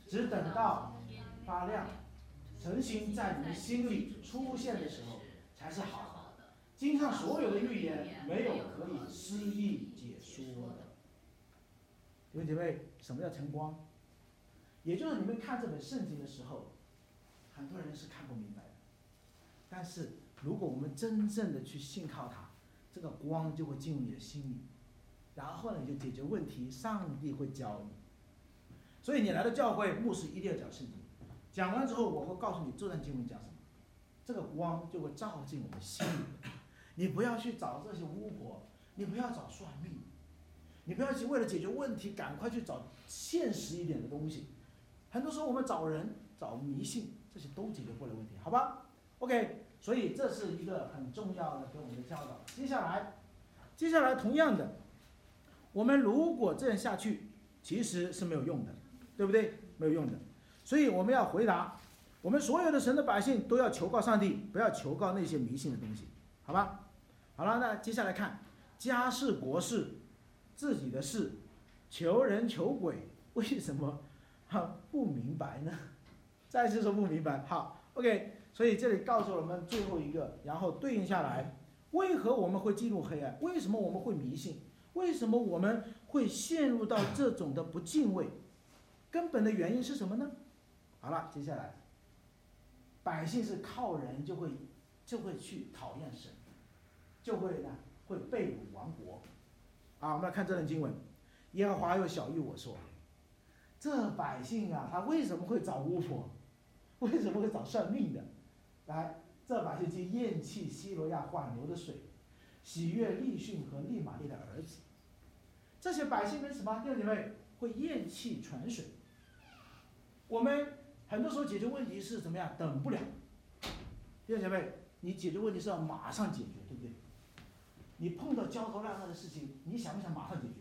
只等到发亮，诚心在你们心里出现的时候，才是好的。经上所有的预言，没有可以诗意解说的。弟兄姐妹，什么叫晨光？也就是你们看这本圣经的时候，很多人是看不明白的。但是如果我们真正的去信靠它，这个光就会进入你的心里，然后呢，你就解决问题，上帝会教你。所以你来到教会，牧师一定要讲圣经。讲完之后，我会告诉你这段经文讲什么，这个光就会照进我们心里。你不要去找这些巫婆，你不要找算命，你不要去为了解决问题赶快去找现实一点的东西。很多时候我们找人找迷信，这些都解决不了问题，好吧 ？OK， 所以这是一个很重要的给我们的教导。接下来，接下来同样的，我们如果这样下去，其实是没有用的，对不对？没有用的。所以我们要回答，我们所有的神的百姓都要求告上帝，不要求告那些迷信的东西，好吧？好了，那接下来看家事国事，自己的事，求人求鬼，为什么哈不明白呢？再次说不明白。好 ，OK， 所以这里告诉我们最后一个，然后对应下来，为何我们会进入黑暗？为什么我们会迷信？为什么我们会陷入到这种的不敬畏？根本的原因是什么呢？好了，接下来，百姓是靠人就会就会去讨厌神，就会呢会被掳亡国。啊，我们来看这段经文，耶和华又晓谕我说，这百姓啊，他为什么会找巫婆？为什么会找算命的？来，这百姓就厌弃希罗亚缓流的水，喜悦利逊和利玛利的儿子。这些百姓们什么？弟兄姐妹，会厌弃泉水。我们很多时候解决问题是怎么样？等不了。弟兄姐妹，你解决问题是要马上解决，对不对？你碰到焦头烂额的事情，你想不想马上解决？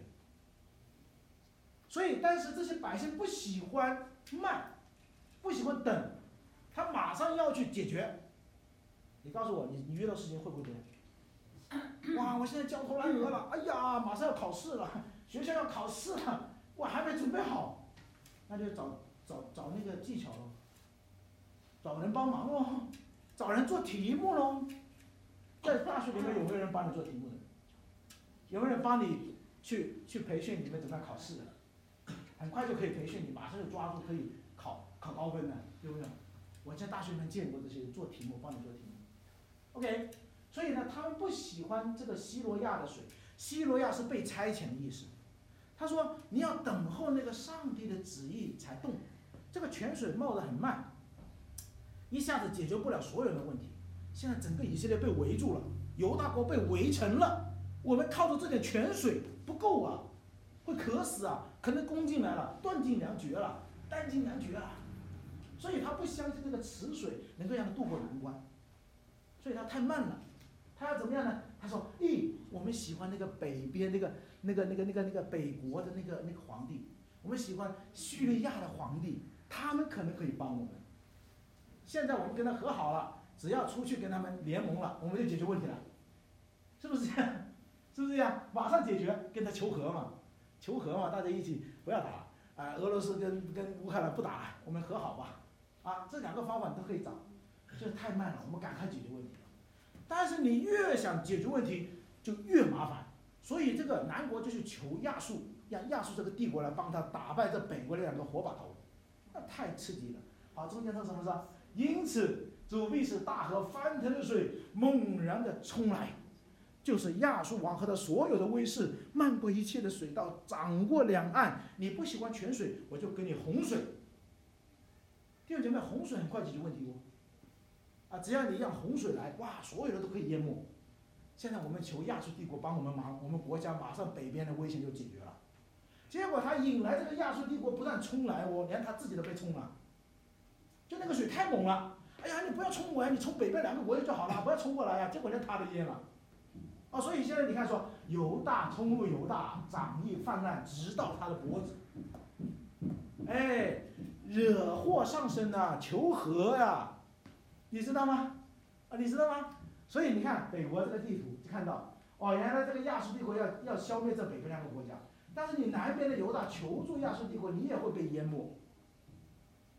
所以，但是这些百姓不喜欢慢，不喜欢等，他马上要去解决。你告诉我，你你遇到事情会不会这样？哇，我现在焦头烂额了，哎呀，马上要考试了，学校要考试了，我还没准备好，那就找找找那个技巧咯，找人帮忙咯，找人做题目咯。在大学里面有没有人帮你做题目的？有没有人帮你去去培训你们怎么样考试的？很快就可以培训你，马上就抓住可以考考高分的，对不对？我在大学里面见过这些做题目，帮你做题目。OK， 所以呢，他们不喜欢这个希罗亚的水。希罗亚是被差遣的意思。他说你要等候那个上帝的旨意才动。这个泉水冒得很慢，一下子解决不了所有的问题。现在整个以色列被围住了，犹大国被围城了。我们靠着这点泉水不够啊，会渴死啊！可能攻进来了，断尽粮绝了，弹尽粮绝了。所以他不相信这个池水能够让他渡过难关，所以他太慢了。他要怎么样呢？他说：“咦，我们喜欢那个北边那个那个那个那个那个北国的那个那个皇帝，我们喜欢叙利亚的皇帝，他们可能可以帮我们。现在我们跟他和好了，只要出去跟他们联盟了，我们就解决问题了，是不是这样？是不是这样？马上解决，跟他求和嘛，求和嘛，大家一起不要打啊、呃！俄罗斯跟跟乌克兰不打了，我们和好吧。啊，这两个方法都可以找，就是太慢了，我们赶快解决问题。但是你越想解决问题，就越麻烦。所以这个南国就去求亚述，让亚述这个帝国来帮他打败这北国的两个火把头，那太刺激了。好，中间他什么事？因此主必使大河翻腾的水猛然的冲来，就是亚述王和他所有的威势，漫过一切的水道，涨过两岸。你不喜欢泉水，我就给你洪水。弟兄姐妹，洪水很快解决问题哦。啊，只要你让洪水来，哇，所有的都可以淹没。现在我们求亚述帝国帮我们忙，我们国家马上北边的危险就解决了。结果他引来这个亚述帝国不但冲来哦，连他自己都被冲了。就那个水太猛了，哎呀，你不要冲我呀，你冲北边两个国家就好了，不要冲过来呀。结果连他都淹了。啊，所以现在你看说，犹大冲入犹大，涨溢泛滥，直到他的脖子。哎，惹祸上身啊，求和呀、啊，你知道吗？啊，你知道吗？所以你看北国这个地图就看到，哦，原来这个亚述帝国要要消灭这北边两个国家，但是你南边的犹大求助亚述帝国，你也会被淹没。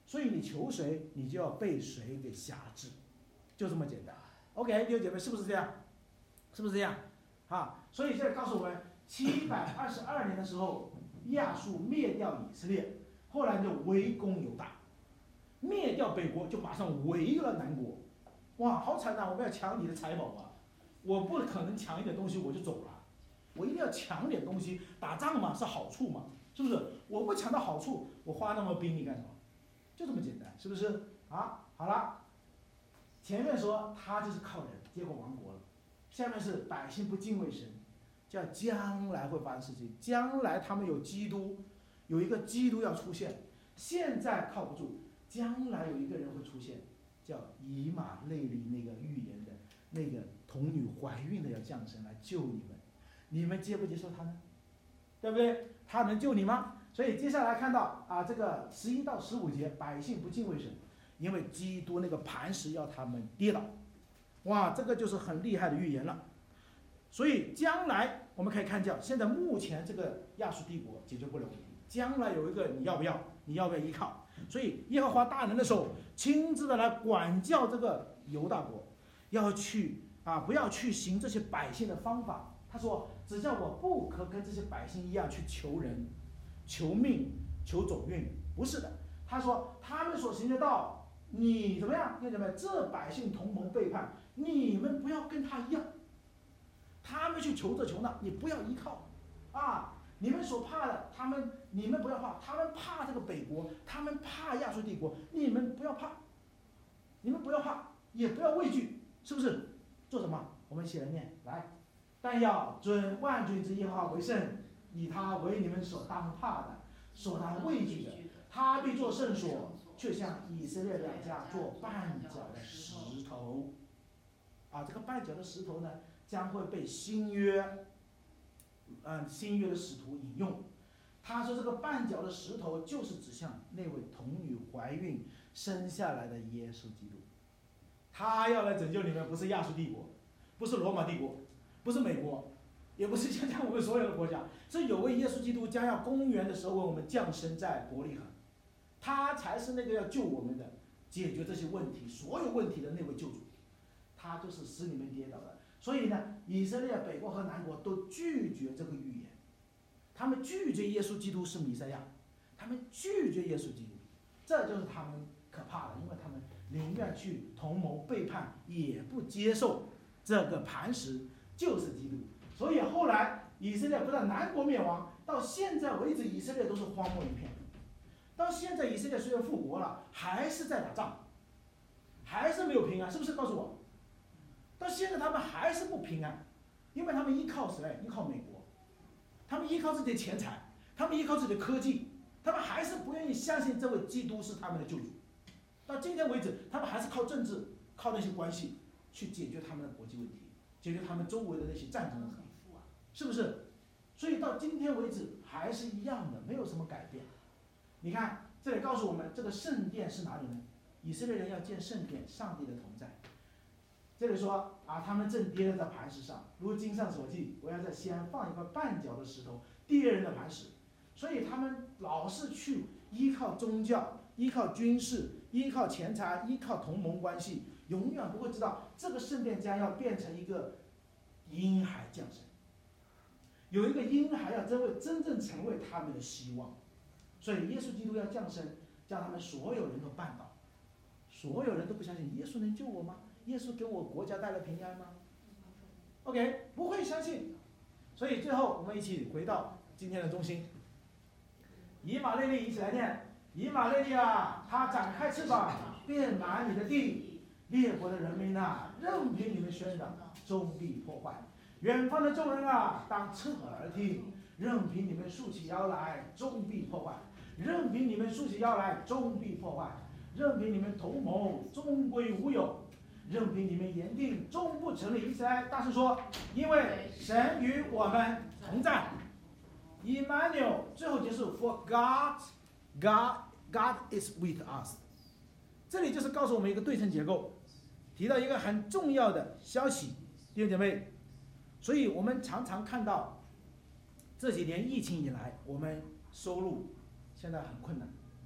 所以你求谁，你就要被谁给辖制，就这么简单。OK， 弟兄姐妹，是不是这样？是不是这样？啊，所以这告诉我们，七百二十二年的时候，亚述灭掉以色列，后来就围攻犹大，灭掉北国，就马上围了南国。哇，好惨呐！我们要抢你的财宝啊！我不可能抢一点东西我就走了，我一定要抢点东西，打仗嘛是好处嘛，是不是？我不抢到好处，我花那么兵力干什么？就这么简单，是不是？啊，好了，前面说他就是靠人，结果亡国了。下面是百姓不敬畏神，叫将来会发生事情，将来他们有基督，有一个基督要出现，现在靠不住，将来有一个人会出现，叫以马内利那个预言的那个童女怀孕的要降生来救你们，你们接不接受他呢？对不对？他能救你吗？所以接下来看到啊，这个十一到十五节，百姓不敬畏神，因为基督那个磐石要他们跌倒。哇，这个就是很厉害的预言了。所以将来我们可以看见，现在目前这个亚述帝国解决不了问题，将来有一个你要不要，你要不要依靠？所以耶和华大能的手亲自的来管教这个犹大国，要去啊，不要去行这些百姓的方法。他说，只叫我不可跟这些百姓一样去求人、求命、求走运，不是的。他说他们所行的道，你怎么样？弟兄姊妹，这百姓同盟背叛，你们不要跟他一样。他们去求这求那，你不要依靠啊！你们所怕的，他们你们不要怕，他们怕这个北国，他们怕亚述帝国，你们不要怕，你们不要怕，也不要畏惧，是不是？做什么？我们一起来念，来，但要尊万军之耶和华为圣，以他为你们所当怕的，所当畏惧的，他必做圣所，却像以色列两家做绊脚的石头。啊，这个绊脚的石头呢，将会被新约，嗯，新约的使徒引用。他说这个绊脚的石头就是指向那位童女怀孕生下来的耶稣基督，他要来拯救你们，不是亚述帝国，不是罗马帝国，不是美国，也不是现在我们所有的国家，是有位耶稣基督将要公元的时候为我们降生在伯利恒，他才是那个要救我们的，解决这些问题所有问题的那位救主，他就是使你们跌倒的。所以呢，以色列北国和南国都拒绝这个预言，他们拒绝耶稣基督是弥赛亚，他们拒绝耶稣基督，这就是他们可怕的，因为他们宁愿去同谋背叛，也不接受这个磐石就是基督。所以后来以色列不但南国灭亡，到现在为止以色列都是荒漠一片。到现在以色列虽然复国了，还是在打仗，还是没有平安，是不是？告诉我，到现在他们还是不平安，因为他们依靠谁？依靠美国，他们依靠自己的钱财，他们依靠自己的科技，他们还是不愿意相信这位基督是他们的救主。到今天为止，他们还是靠政治，靠那些关系去解决他们的国际问题，解决他们周围的那些战争问题，是不是？所以到今天为止还是一样的，没有什么改变。你看，这里告诉我们，这个圣殿是哪里呢？以色列人要建圣殿，上帝的同在。这里说啊，他们正跌在磐石上，如经上所记，我要在西安放一块绊脚的石头，跌人的磐石。所以他们老是去依靠宗教，依靠军事，依靠钱财，依靠同盟关系，永远不会知道这个圣殿将要变成一个婴孩降生，有一个婴孩要真为真正成为他们的希望。所以耶稣基督要降生，叫他们所有人都绊倒，所有人都不相信耶稣能救我吗？耶稣给我国家带来平安吗 ？OK， 不会相信。所以最后我们一起回到今天的中心。以马内利，一起来念：以马内利啊，他展开翅膀，遍满你的地，列国的人民啊，任凭你们喧嚷，终必破坏。远方的众人啊，当侧耳听，任凭你们竖起腰来，终必破坏。任凭你们竖起腰来，终必破坏；任凭你们同谋，终归无有；任凭你们言定，终不成立。一起来大声说：因为神与我们同在。Emmanuel， 最后结束 ，For God, God, God is with us。这里就是告诉我们一个对称结构，提到一个很重要的消息，弟兄姐妹。所以我们常常看到这几年疫情以来，我们收入现在很困难，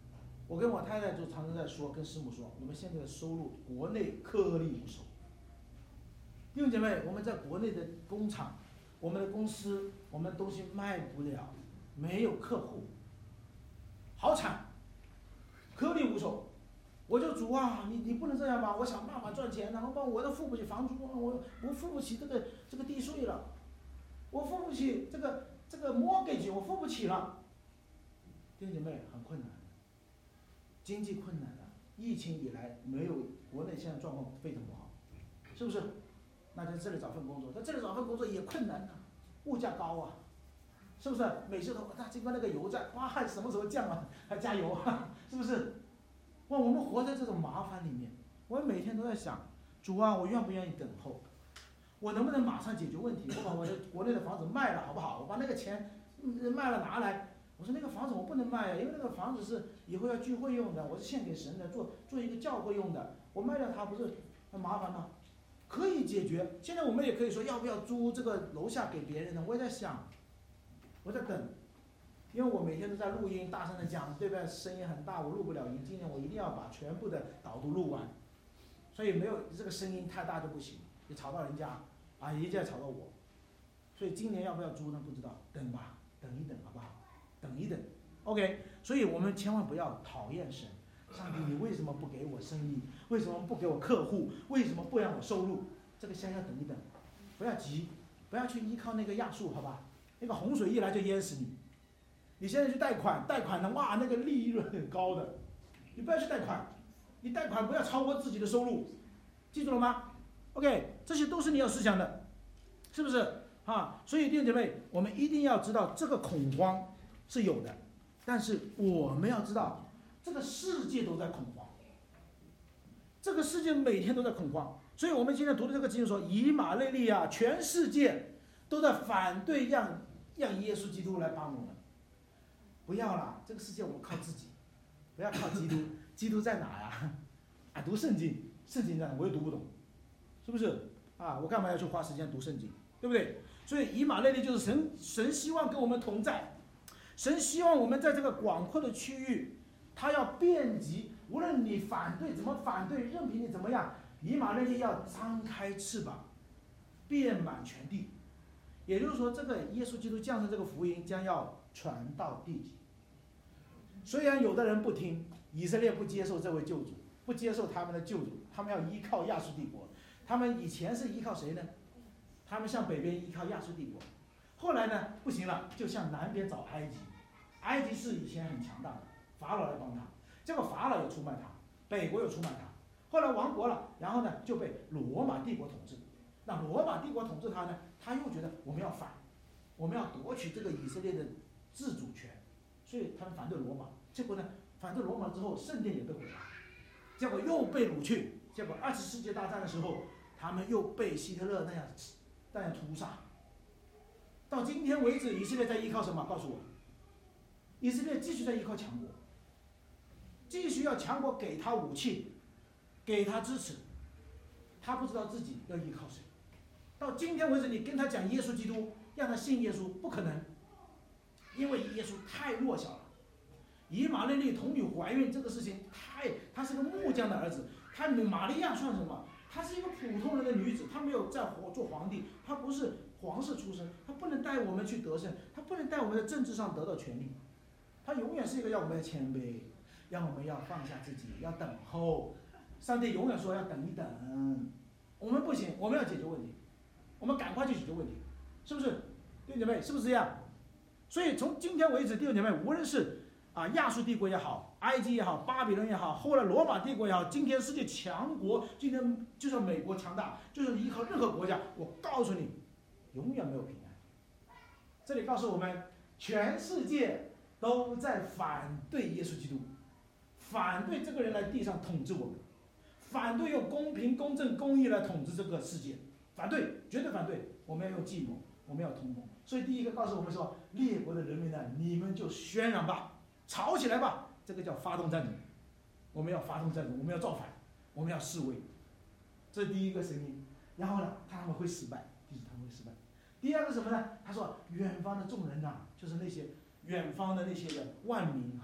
我跟我太太就常常在说，跟师母说，我们现在的收入国内颗粒无收。弟兄姐妹，我们在国内的工厂，我们的公司，我们的东西卖不了，没有客户，好惨，颗粒无收。我就主啊，你你不能这样吧？我想办法赚钱，然后帮我都付不起房租，我我付不起这个这个地税了，我付不起这个这个 mortgage， 我付不起了。弟兄姐妹，很困难，经济困难了，疫情以来没有，国内现在状况非常不好，是不是？那在这里找份工作，在这里找份工作也困难呐、啊，物价高啊，是不是？每次都那尽管那个油价，哇，什么时候降啊？还加油啊，是不是？哇，我们活在这种麻烦里面，我每天都在想，主啊，我愿不愿意等候？我能不能马上解决问题？我把我的国内的房子卖了，好不好？我把那个钱卖了拿来。我说那个房子我不能卖，因为那个房子是以后要聚会用的，我是献给神的，做做一个教会用的。我卖掉它不是很麻烦吗？可以解决。现在我们也可以说要不要租这个楼下给别人呢？我也在想，我在等。因为我每天都在录音，大声的讲，对不对？声音很大，我录不了音。今天我一定要把全部的导读录完，所以没有这个声音太大就不行，也吵到人家，啊，一定要吵到我。所以今年要不要租呢？不知道，等吧，等一等，好不好？等一等 ，OK。所以我们千万不要讨厌神，上帝，你为什么不给我生意？为什么不给我客户？为什么不让我收入？这个先要等一等，不要急，不要去依靠那个亚述，好吧？那个洪水一来就淹死你。你现在去贷款，贷款呢，哇，那个利润很高的，你不要去贷款，你贷款不要超过自己的收入，记住了吗 ？OK， 这些都是你要思想的，是不是啊？所以弟兄姐妹，我们一定要知道这个恐慌是有的，但是我们要知道，这个世界都在恐慌，这个世界每天都在恐慌，所以我们今天读的这个经文说，以马内利啊，全世界都在反对让让耶稣基督来帮我们。不要啦，这个世界我们靠自己，不要靠基督。基督在哪呀？啊，读圣经，圣经在哪？我又读不懂，是不是？啊，我干嘛要去花时间读圣经，对不对？所以以马内利就是神，神希望跟我们同在，神希望我们在这个广阔的区域，他要遍及，无论你反对怎么反对，任凭你怎么样，以马内利要张开翅膀，遍满全地。也就是说，这个耶稣基督降生这个福音将要传到地极。虽然有的人不听，以色列不接受这位救主，不接受他们的救主，他们要依靠亚述帝国。他们以前是依靠谁呢？他们向北边依靠亚述帝国，后来呢不行了，就向南边找埃及。埃及是以前很强大的，法老来帮他，结果法老又出卖他，北国又出卖他，后来亡国了，然后呢就被罗马帝国统治。那罗马帝国统治他呢，他又觉得我们要反，我们要夺取这个以色列的自主权。所以他们反对罗马，结果呢，反对罗马之后，圣殿也被毁了，结果又被掳去，结果二次世界大战的时候，他们又被希特勒那样那样屠杀。到今天为止，以色列在依靠什么？告诉我，以色列继续在依靠强国，继续要强国给他武器，给他支持，他不知道自己要依靠谁。到今天为止，你跟他讲耶稣基督，让他信耶稣，不可能。因为耶稣太弱小了，以马内利童女怀孕这个事情太，她是个木匠的儿子，她玛利亚算什么？她是一个普通人的女子，她没有在做皇帝，她不是皇室出身，她不能带我们去得胜，她不能带我们在政治上得到权利，她永远是一个要我们的谦卑，让我们要放下自己，要等候。上帝永远说要等一等，我们不行，我们要解决问题，我们赶快去解决问题，是不是？弟兄姐妹，是不是这样？所以从今天为止，弟兄姐妹，无论是啊亚述帝国也好，埃及也好，巴比伦也好，后来罗马帝国也好，今天世界强国，今天就算美国强大，就是依靠任何国家，我告诉你，永远没有平安。这里告诉我们，全世界都在反对耶稣基督，反对这个人来地上统治我们，反对用公平、公正、公义来统治这个世界，反对，绝对反对。我们要用计谋，我们要同盟。所以第一个告诉我们说，列国的人民呢，你们就宣扬吧，吵起来吧，这个叫发动战争。我们要发动战争，我们要造反，我们要示威，这是第一个声音。然后呢，他们会失败，就是他们会失败。第二个什么呢？他说，远方的众人呐、啊，就是那些远方的那些人万民哈，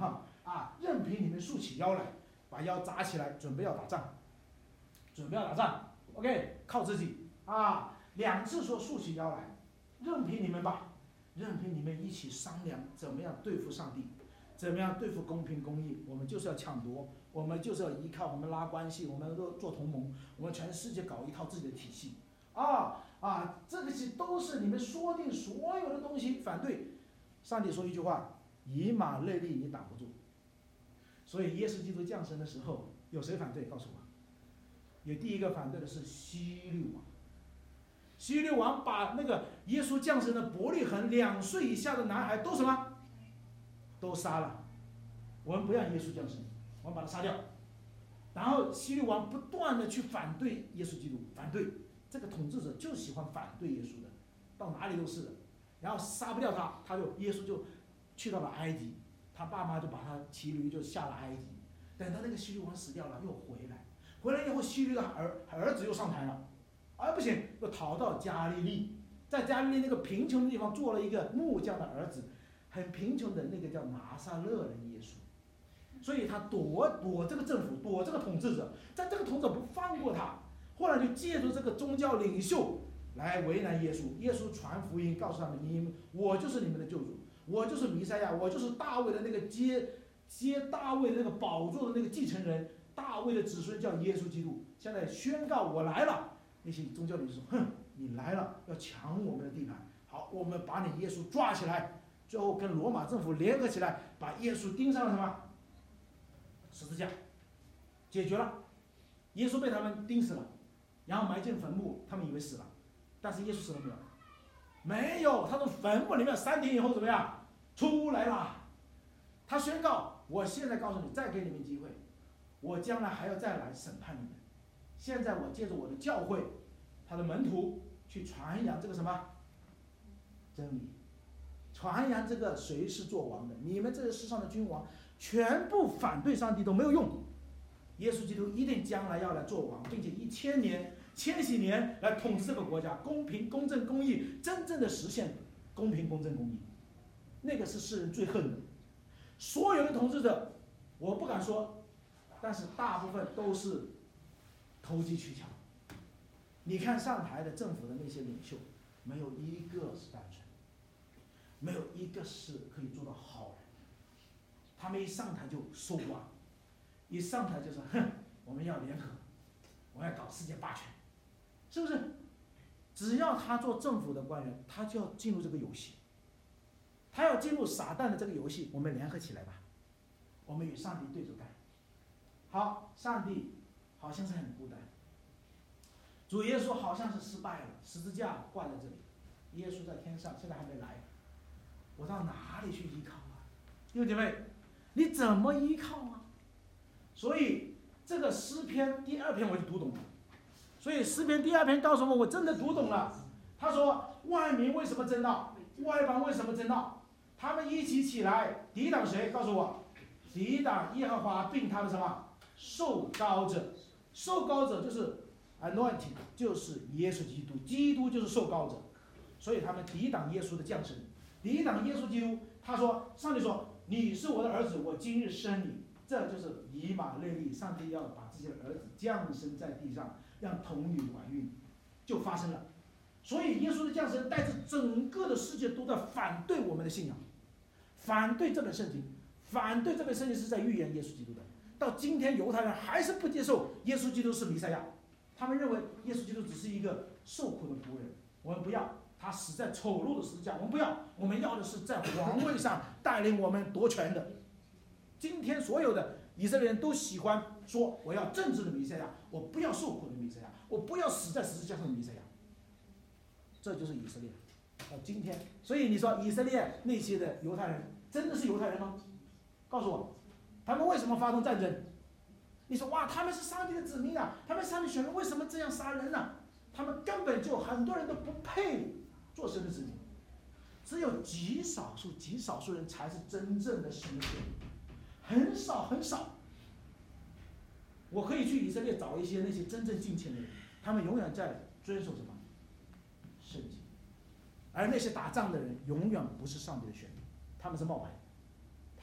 啊，任凭你们竖起腰来，把腰扎起来，准备要打仗，准备要打仗 ，OK， 靠自己啊，两次说竖起腰来，任凭你们吧，任凭你们一起商量怎么样对付上帝，怎么样对付公平公义，我们就是要抢夺，我们就是要依靠，我们拉关系，我们都做同盟，我们全世界搞一套自己的体系，啊啊，这个是都是你们说定所有的东西反对。上帝说一句话，以马内利你挡不住。所以耶稣基督降生的时候，有谁反对？告诉我。有第一个反对的是希律王。希律王把那个耶稣降生的伯利恒两岁以下的男孩都什么？都杀了。我们不让耶稣降生，我们把他杀掉。然后希律王不断的去反对耶稣基督，反对这个统治者就喜欢反对耶稣的，到哪里都是的。然后杀不掉他，他就耶稣就去到了埃及，他爸妈就把他骑驴就下了埃及。等到那个希律王死掉了，又回来，回来以后希律的儿儿子又上台了，啊不行，又逃到加利利，在加利利那个贫穷的地方做了一个木匠的儿子，很贫穷的那个叫拿撒勒人耶稣。所以他躲躲这个政府，躲这个统治者，在这个统治者不放过他，后来就借助这个宗教领袖来为难耶稣。耶稣传福音，告诉他们：你我就是你们的救主，我就是弥赛亚，我就是大卫的那个接接大卫的那个宝座的那个继承人，大卫的子孙叫耶稣基督。现在宣告我来了。那些宗教领袖说：哼，你来了，要抢我们的地盘。好，我们把你耶稣抓起来，最后跟罗马政府联合起来，把耶稣钉上了什么？十字架，解决了。耶稣被他们钉死了，然后埋进坟墓，他们以为死了，但是耶稣死了没有？没有，他从坟墓里面三天以后怎么样？出来了。他宣告：我现在告诉你，再给你们机会，我将来还要再来审判你们。现在我借着我的教会，他的门徒去传扬这个什么真理，传扬这个谁是做王的。你们这个世上的君王全部反对上帝都没有用，耶稣基督一定将来要来做王，并且一千年、千禧年来统治这个国家，公平、公正、公义，真正的实现公平、公正、公义。那个是世人最恨的。所有的统治者，我不敢说，但是大部分都是投机取巧。你看上台的政府的那些领袖，没有一个是单纯，没有一个是可以做到好人。他们一上台就搜刮，一上台就是哼，我们要联合，我要搞世界霸权，是不是？只要他做政府的官员，他就要进入这个游戏，他要进入撒旦的这个游戏。我们联合起来吧，我们与上帝对着干。好，上帝好像是很孤单，主耶稣好像是失败了，十字架挂在这里，耶稣在天上，现在还没来，我到哪里去依靠啊？弟兄姐妹，你怎么依靠啊？所以这个诗篇第二篇我就读懂了。所以诗篇第二篇告诉我，我真的读懂了。他说：万民为什么争闹？外邦为什么争闹？他们一起起来抵挡谁？告诉我，抵挡耶和华并他的什么受膏者。受膏者就是 anointing， 就是耶稣基督，基督就是受膏者。所以他们抵挡耶稣的降生，抵挡耶稣基督。他说，上帝说：你是我的儿子，我今日生你。这就是以马内利，上帝要把自己的儿子降生在地上，让童女怀孕，就发生了。所以耶稣的降生带着整个的世界都在反对我们的信仰，反对这本圣经，反对这本圣经是在预言耶稣基督的。到今天犹太人还是不接受耶稣基督是弥赛亚，他们认为耶稣基督只是一个受苦的仆人。我们不要他死在丑陋的十字架，我们不要，我们要的是在皇位上带领我们夺权的。今天所有的以色列人都喜欢说，我要政治的弥赛亚，我不要受苦的弥赛亚，我不要死在十字架上的弥赛亚。这就是以色列到今天。所以你说以色列那些的犹太人真的是犹太人吗？告诉我，他们为什么发动战争？你说哇，他们是上帝的子民啊，他们是上帝选民，为什么这样杀人呢、啊？他们根本就很多人都不配做神的子民，只有极少数极少数人才是真正的神的选民，很少很少。我可以去以色列找一些那些真正敬虔的人，他们永远在遵守什么圣经，而那些打仗的人永远不是上帝的选民，他们是冒牌，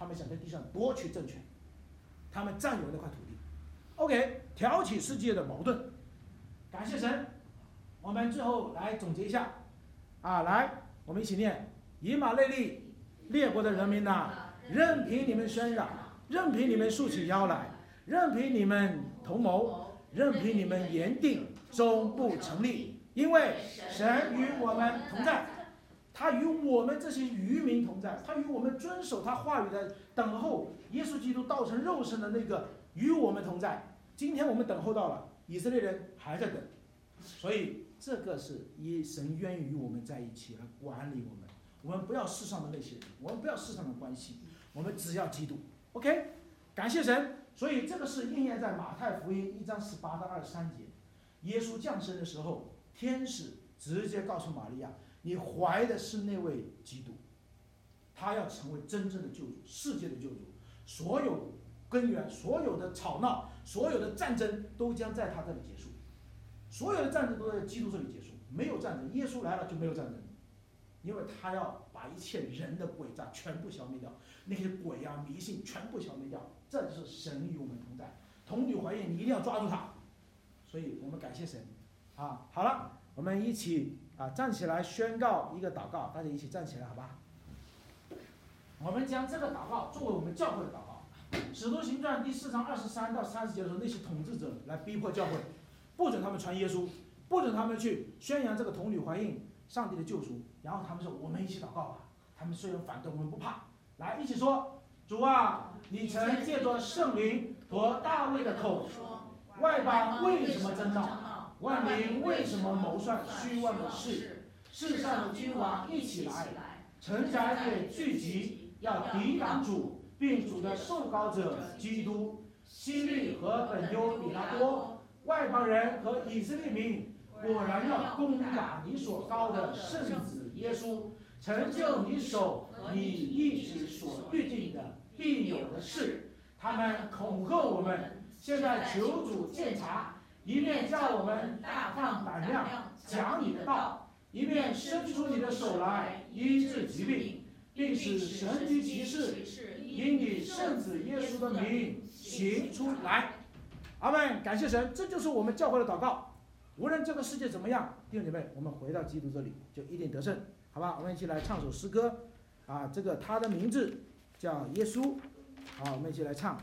他们想在地上夺取政权，他们占有那块土地。OK， 挑起世界的矛盾。感谢神，我们最后来总结一下啊，来，我们一起念：以马内利，列国的人民呐、啊，任凭你们喧嚷，任凭你们竖起腰来，任凭你们同谋，任凭你们言定，终不成立，因为神与我们同在。他与我们这些渔民同在，他与我们遵守他话语的等候耶稣基督道成肉身的那个与我们同在。今天我们等候到了，以色列人还在等，所以这个是以神愿意与我们在一起来管理我们。我们不要世上的那些人，我们不要世上的关系，我们只要基督。OK， 感谢神。所以这个是应验在马太福音一章十八到二十三节，耶稣降生的时候，天使直接告诉玛利亚，你怀的是那位基督，他要成为真正的救主，世界的救主，所有根源，所有的吵闹，所有的战争都将在他这里结束，所有的战争都在基督这里结束，没有战争，耶稣来了就没有战争，因为他要把一切人的诡诈全部消灭掉，那些鬼啊迷信全部消灭掉，这就是神与我们同在。童女怀孕，你一定要抓住它，所以我们感谢神啊！好了，我们一起啊站起来宣告一个祷告，大家一起站起来好吧？我们将这个祷告作为我们教会的祷告。使徒行传第四章二十三到三十节的时候，那些统治者来逼迫教会，不准他们传耶稣，不准他们去宣扬这个童女怀孕上帝的救赎，然后他们说我们一起祷告吧。他们虽然反对，我们不怕，来一起说：主啊，你曾借着圣灵夺大卫的口说，外邦为什么争闹？万民为什么谋算虚妄的事？世上的君王一起来，臣宰也聚集，要抵挡主，并主的受膏者基督。希律和本优比拉多，外邦人和以色列民，果然要攻打你所膏的圣子耶稣，成就你手你一直所预定的必有的事。他们恐吓我们，现在求主鉴察，一面叫我们大放胆量讲你的道，一面伸出你的手来医治疾病，并使神迹奇事因你圣子耶稣的名行出来。阿们，感谢神，这就是我们教会的祷告。无论这个世界怎么样，弟兄姐妹，我们回到基督这里就一定得胜，好吧？我们一起来唱首诗歌啊，这个他的名字叫耶稣。好，我们一起来唱。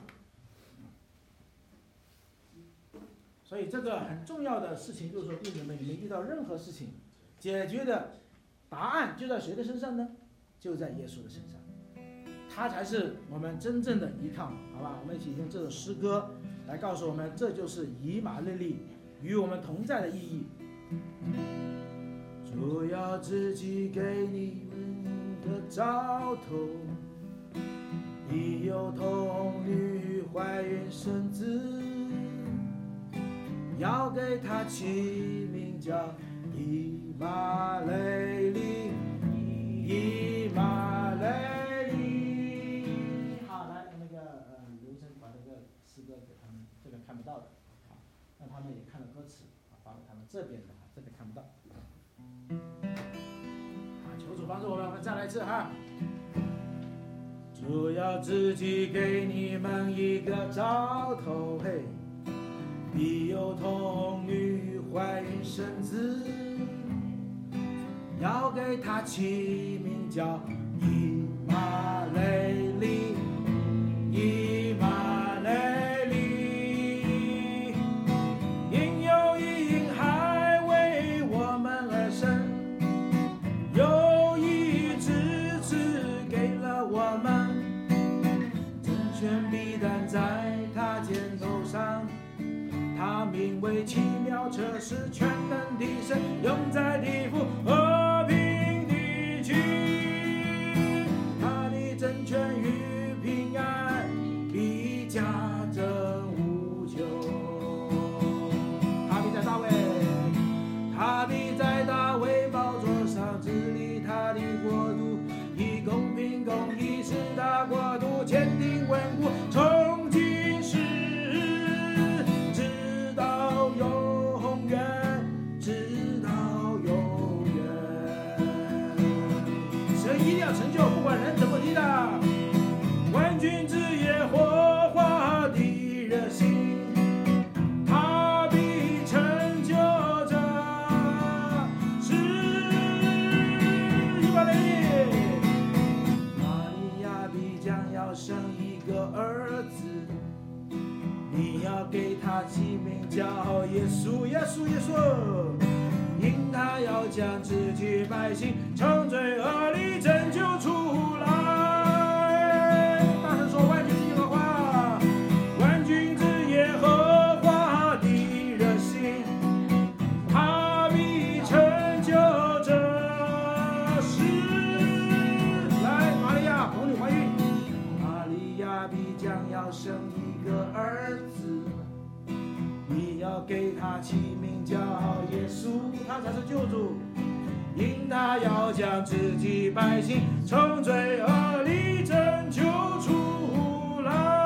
所以这个很重要的事情就是说，弟兄们，你们遇到任何事情，解决的答案就在谁的身上呢？就在耶稣的身上，他才是我们真正的依靠，好吧？我们一起用这首诗歌来告诉我们，这就是以马内利与我们同在的意义。主要自己给你们的兆头，必有童女怀孕生子，要给他起名叫以马内利，以马内利。好，来那个呃刘真把这个诗歌给他们，这个看不到的，好，让他们也看了歌词，发给他们这边的，这边看不到。好，求主帮助我们，我们再来一次哈。主要自己给你们一个兆头，嘿，必有童女怀孕生子，要给他起名叫以马内利，以马内利。因有一婴孩为我们而生，有一子赐给了我们，政权必担在他肩头上，他名为奇妙策士，全能的神，永在地府和平的君。他的政权与平安必加增无穷。他必在大卫，他必在大卫宝座上治理他的国度，以公平公义使他国度坚定稳固，从今世直到永远，直到永远。 他起名叫耶稣，耶稣，耶稣。因他要将自己百姓从罪恶里拯救出来。大声说，万军之耶和华，万军之耶和华的热心，他必成就这事。来，玛利亚，童女怀孕，玛利亚必将要生一个儿子，你要给他起名叫耶稣，他才是救主。因他要将自己百姓从罪恶里拯救出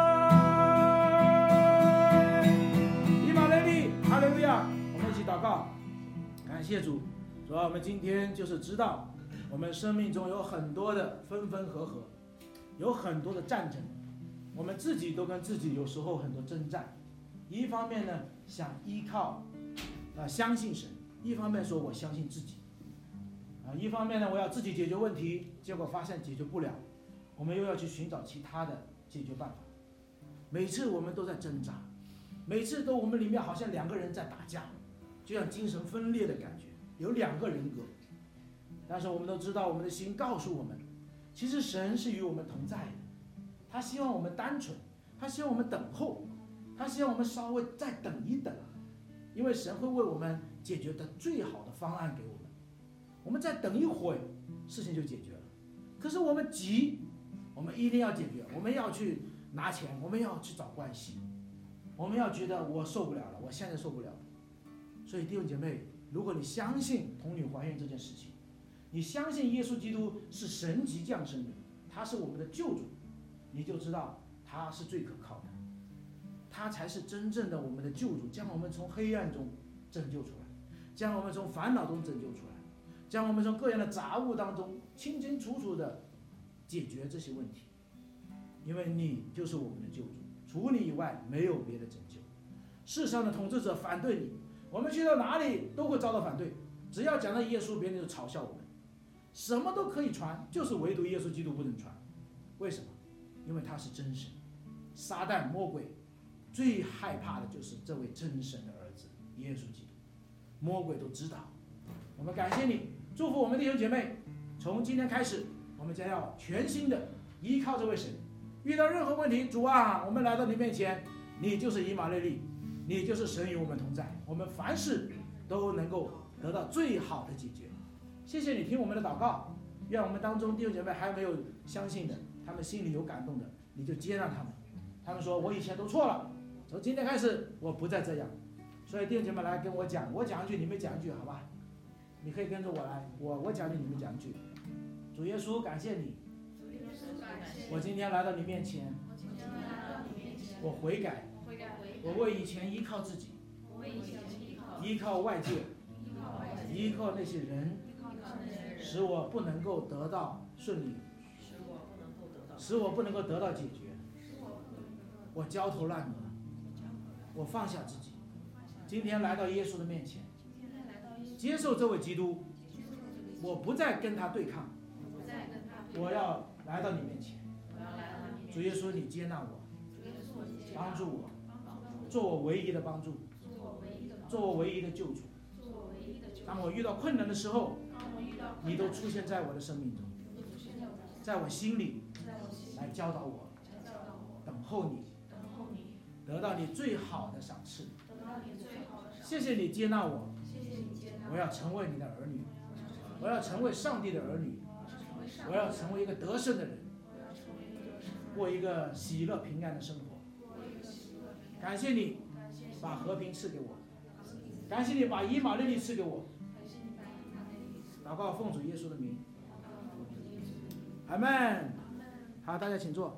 来。以马内利，哈利路亚！我们一起祷告，感谢主。主要我们今天就是知道，我们生命中有很多的分分合合，有很多的战争，我们自己都跟自己有时候很多征战。一方面呢，想依靠啊相信神；一方面说我相信自己。啊，一方面呢，我要自己解决问题，结果发现解决不了，我们又要去寻找其他的解决办法。每次我们都在挣扎，每次都我们里面好像两个人在打架，就像精神分裂的感觉，有两个人格。但是我们都知道，我们的心告诉我们，其实神是与我们同在的，他希望我们单纯，他希望我们等候，他希望我们稍微再等一等，因为神会为我们解决的最好的方案给我们。我们再等一会，事情就解决了。可是我们急，我们一定要解决，我们要去拿钱，我们要去找关系，我们要觉得我受不了了，我现在受不了了。所以弟兄姐妹，如果你相信童女怀孕这件事情，你相信耶稣基督是神级降生的，他是我们的救主，你就知道他是最可靠的，他才是真正的我们的救主，将我们从黑暗中拯救出来，将我们从烦恼中拯救出来，将我们从各样的杂物当中清清楚楚的解决这些问题。因为你就是我们的救主，除你以外没有别的拯救。世上的统治者反对你，我们去到哪里都会遭到反对，只要讲到耶稣，别人就嘲笑我们，什么都可以传，就是唯独耶稣基督不能传。为什么？因为他是真神。撒旦魔鬼最害怕的就是这位真神的儿子耶稣基督，魔鬼都知道。我们感谢你，祝福我们弟兄姐妹，从今天开始，我们将要全心的依靠这位神。遇到任何问题，主啊，我们来到你面前，你就是以马内利，你就是神与我们同在，我们凡事都能够得到最好的解决。谢谢你听我们的祷告，愿我们当中弟兄姐妹还没有相信的，他们心里有感动的，你就接纳他们。他们说我以前都错了，从今天开始我不再这样。所以弟兄姐妹来跟我讲，我讲一句你们讲一句，好吧？你可以跟着我来，我我讲一句你们讲一句。主耶稣感谢你，我今天来到你面前，我悔改，我为以前依靠自己，依靠外界，依靠那些人，使我不能够得到顺利，使我不能够得到解决，我焦头烂额，我放下自己，今天来到耶稣的面前，接受这位基督，我不再跟他对抗，我要来到你面前。主耶稣，你接纳我，帮助我，做我唯一的帮助，做我唯一的救主。当我遇到困难的时候，你都出现在我的生命中，在我心里来教导我，等候你，得到你最好的赏赐。谢谢你接纳我，我要成为你的儿女，我要成为上帝的儿女，我要成为一个得胜的人，过一个喜乐平安的生活。感谢你把和平赐给我，感谢你把以马内利赐给我。祷告奉主耶稣的名，阿们。好，大家请坐。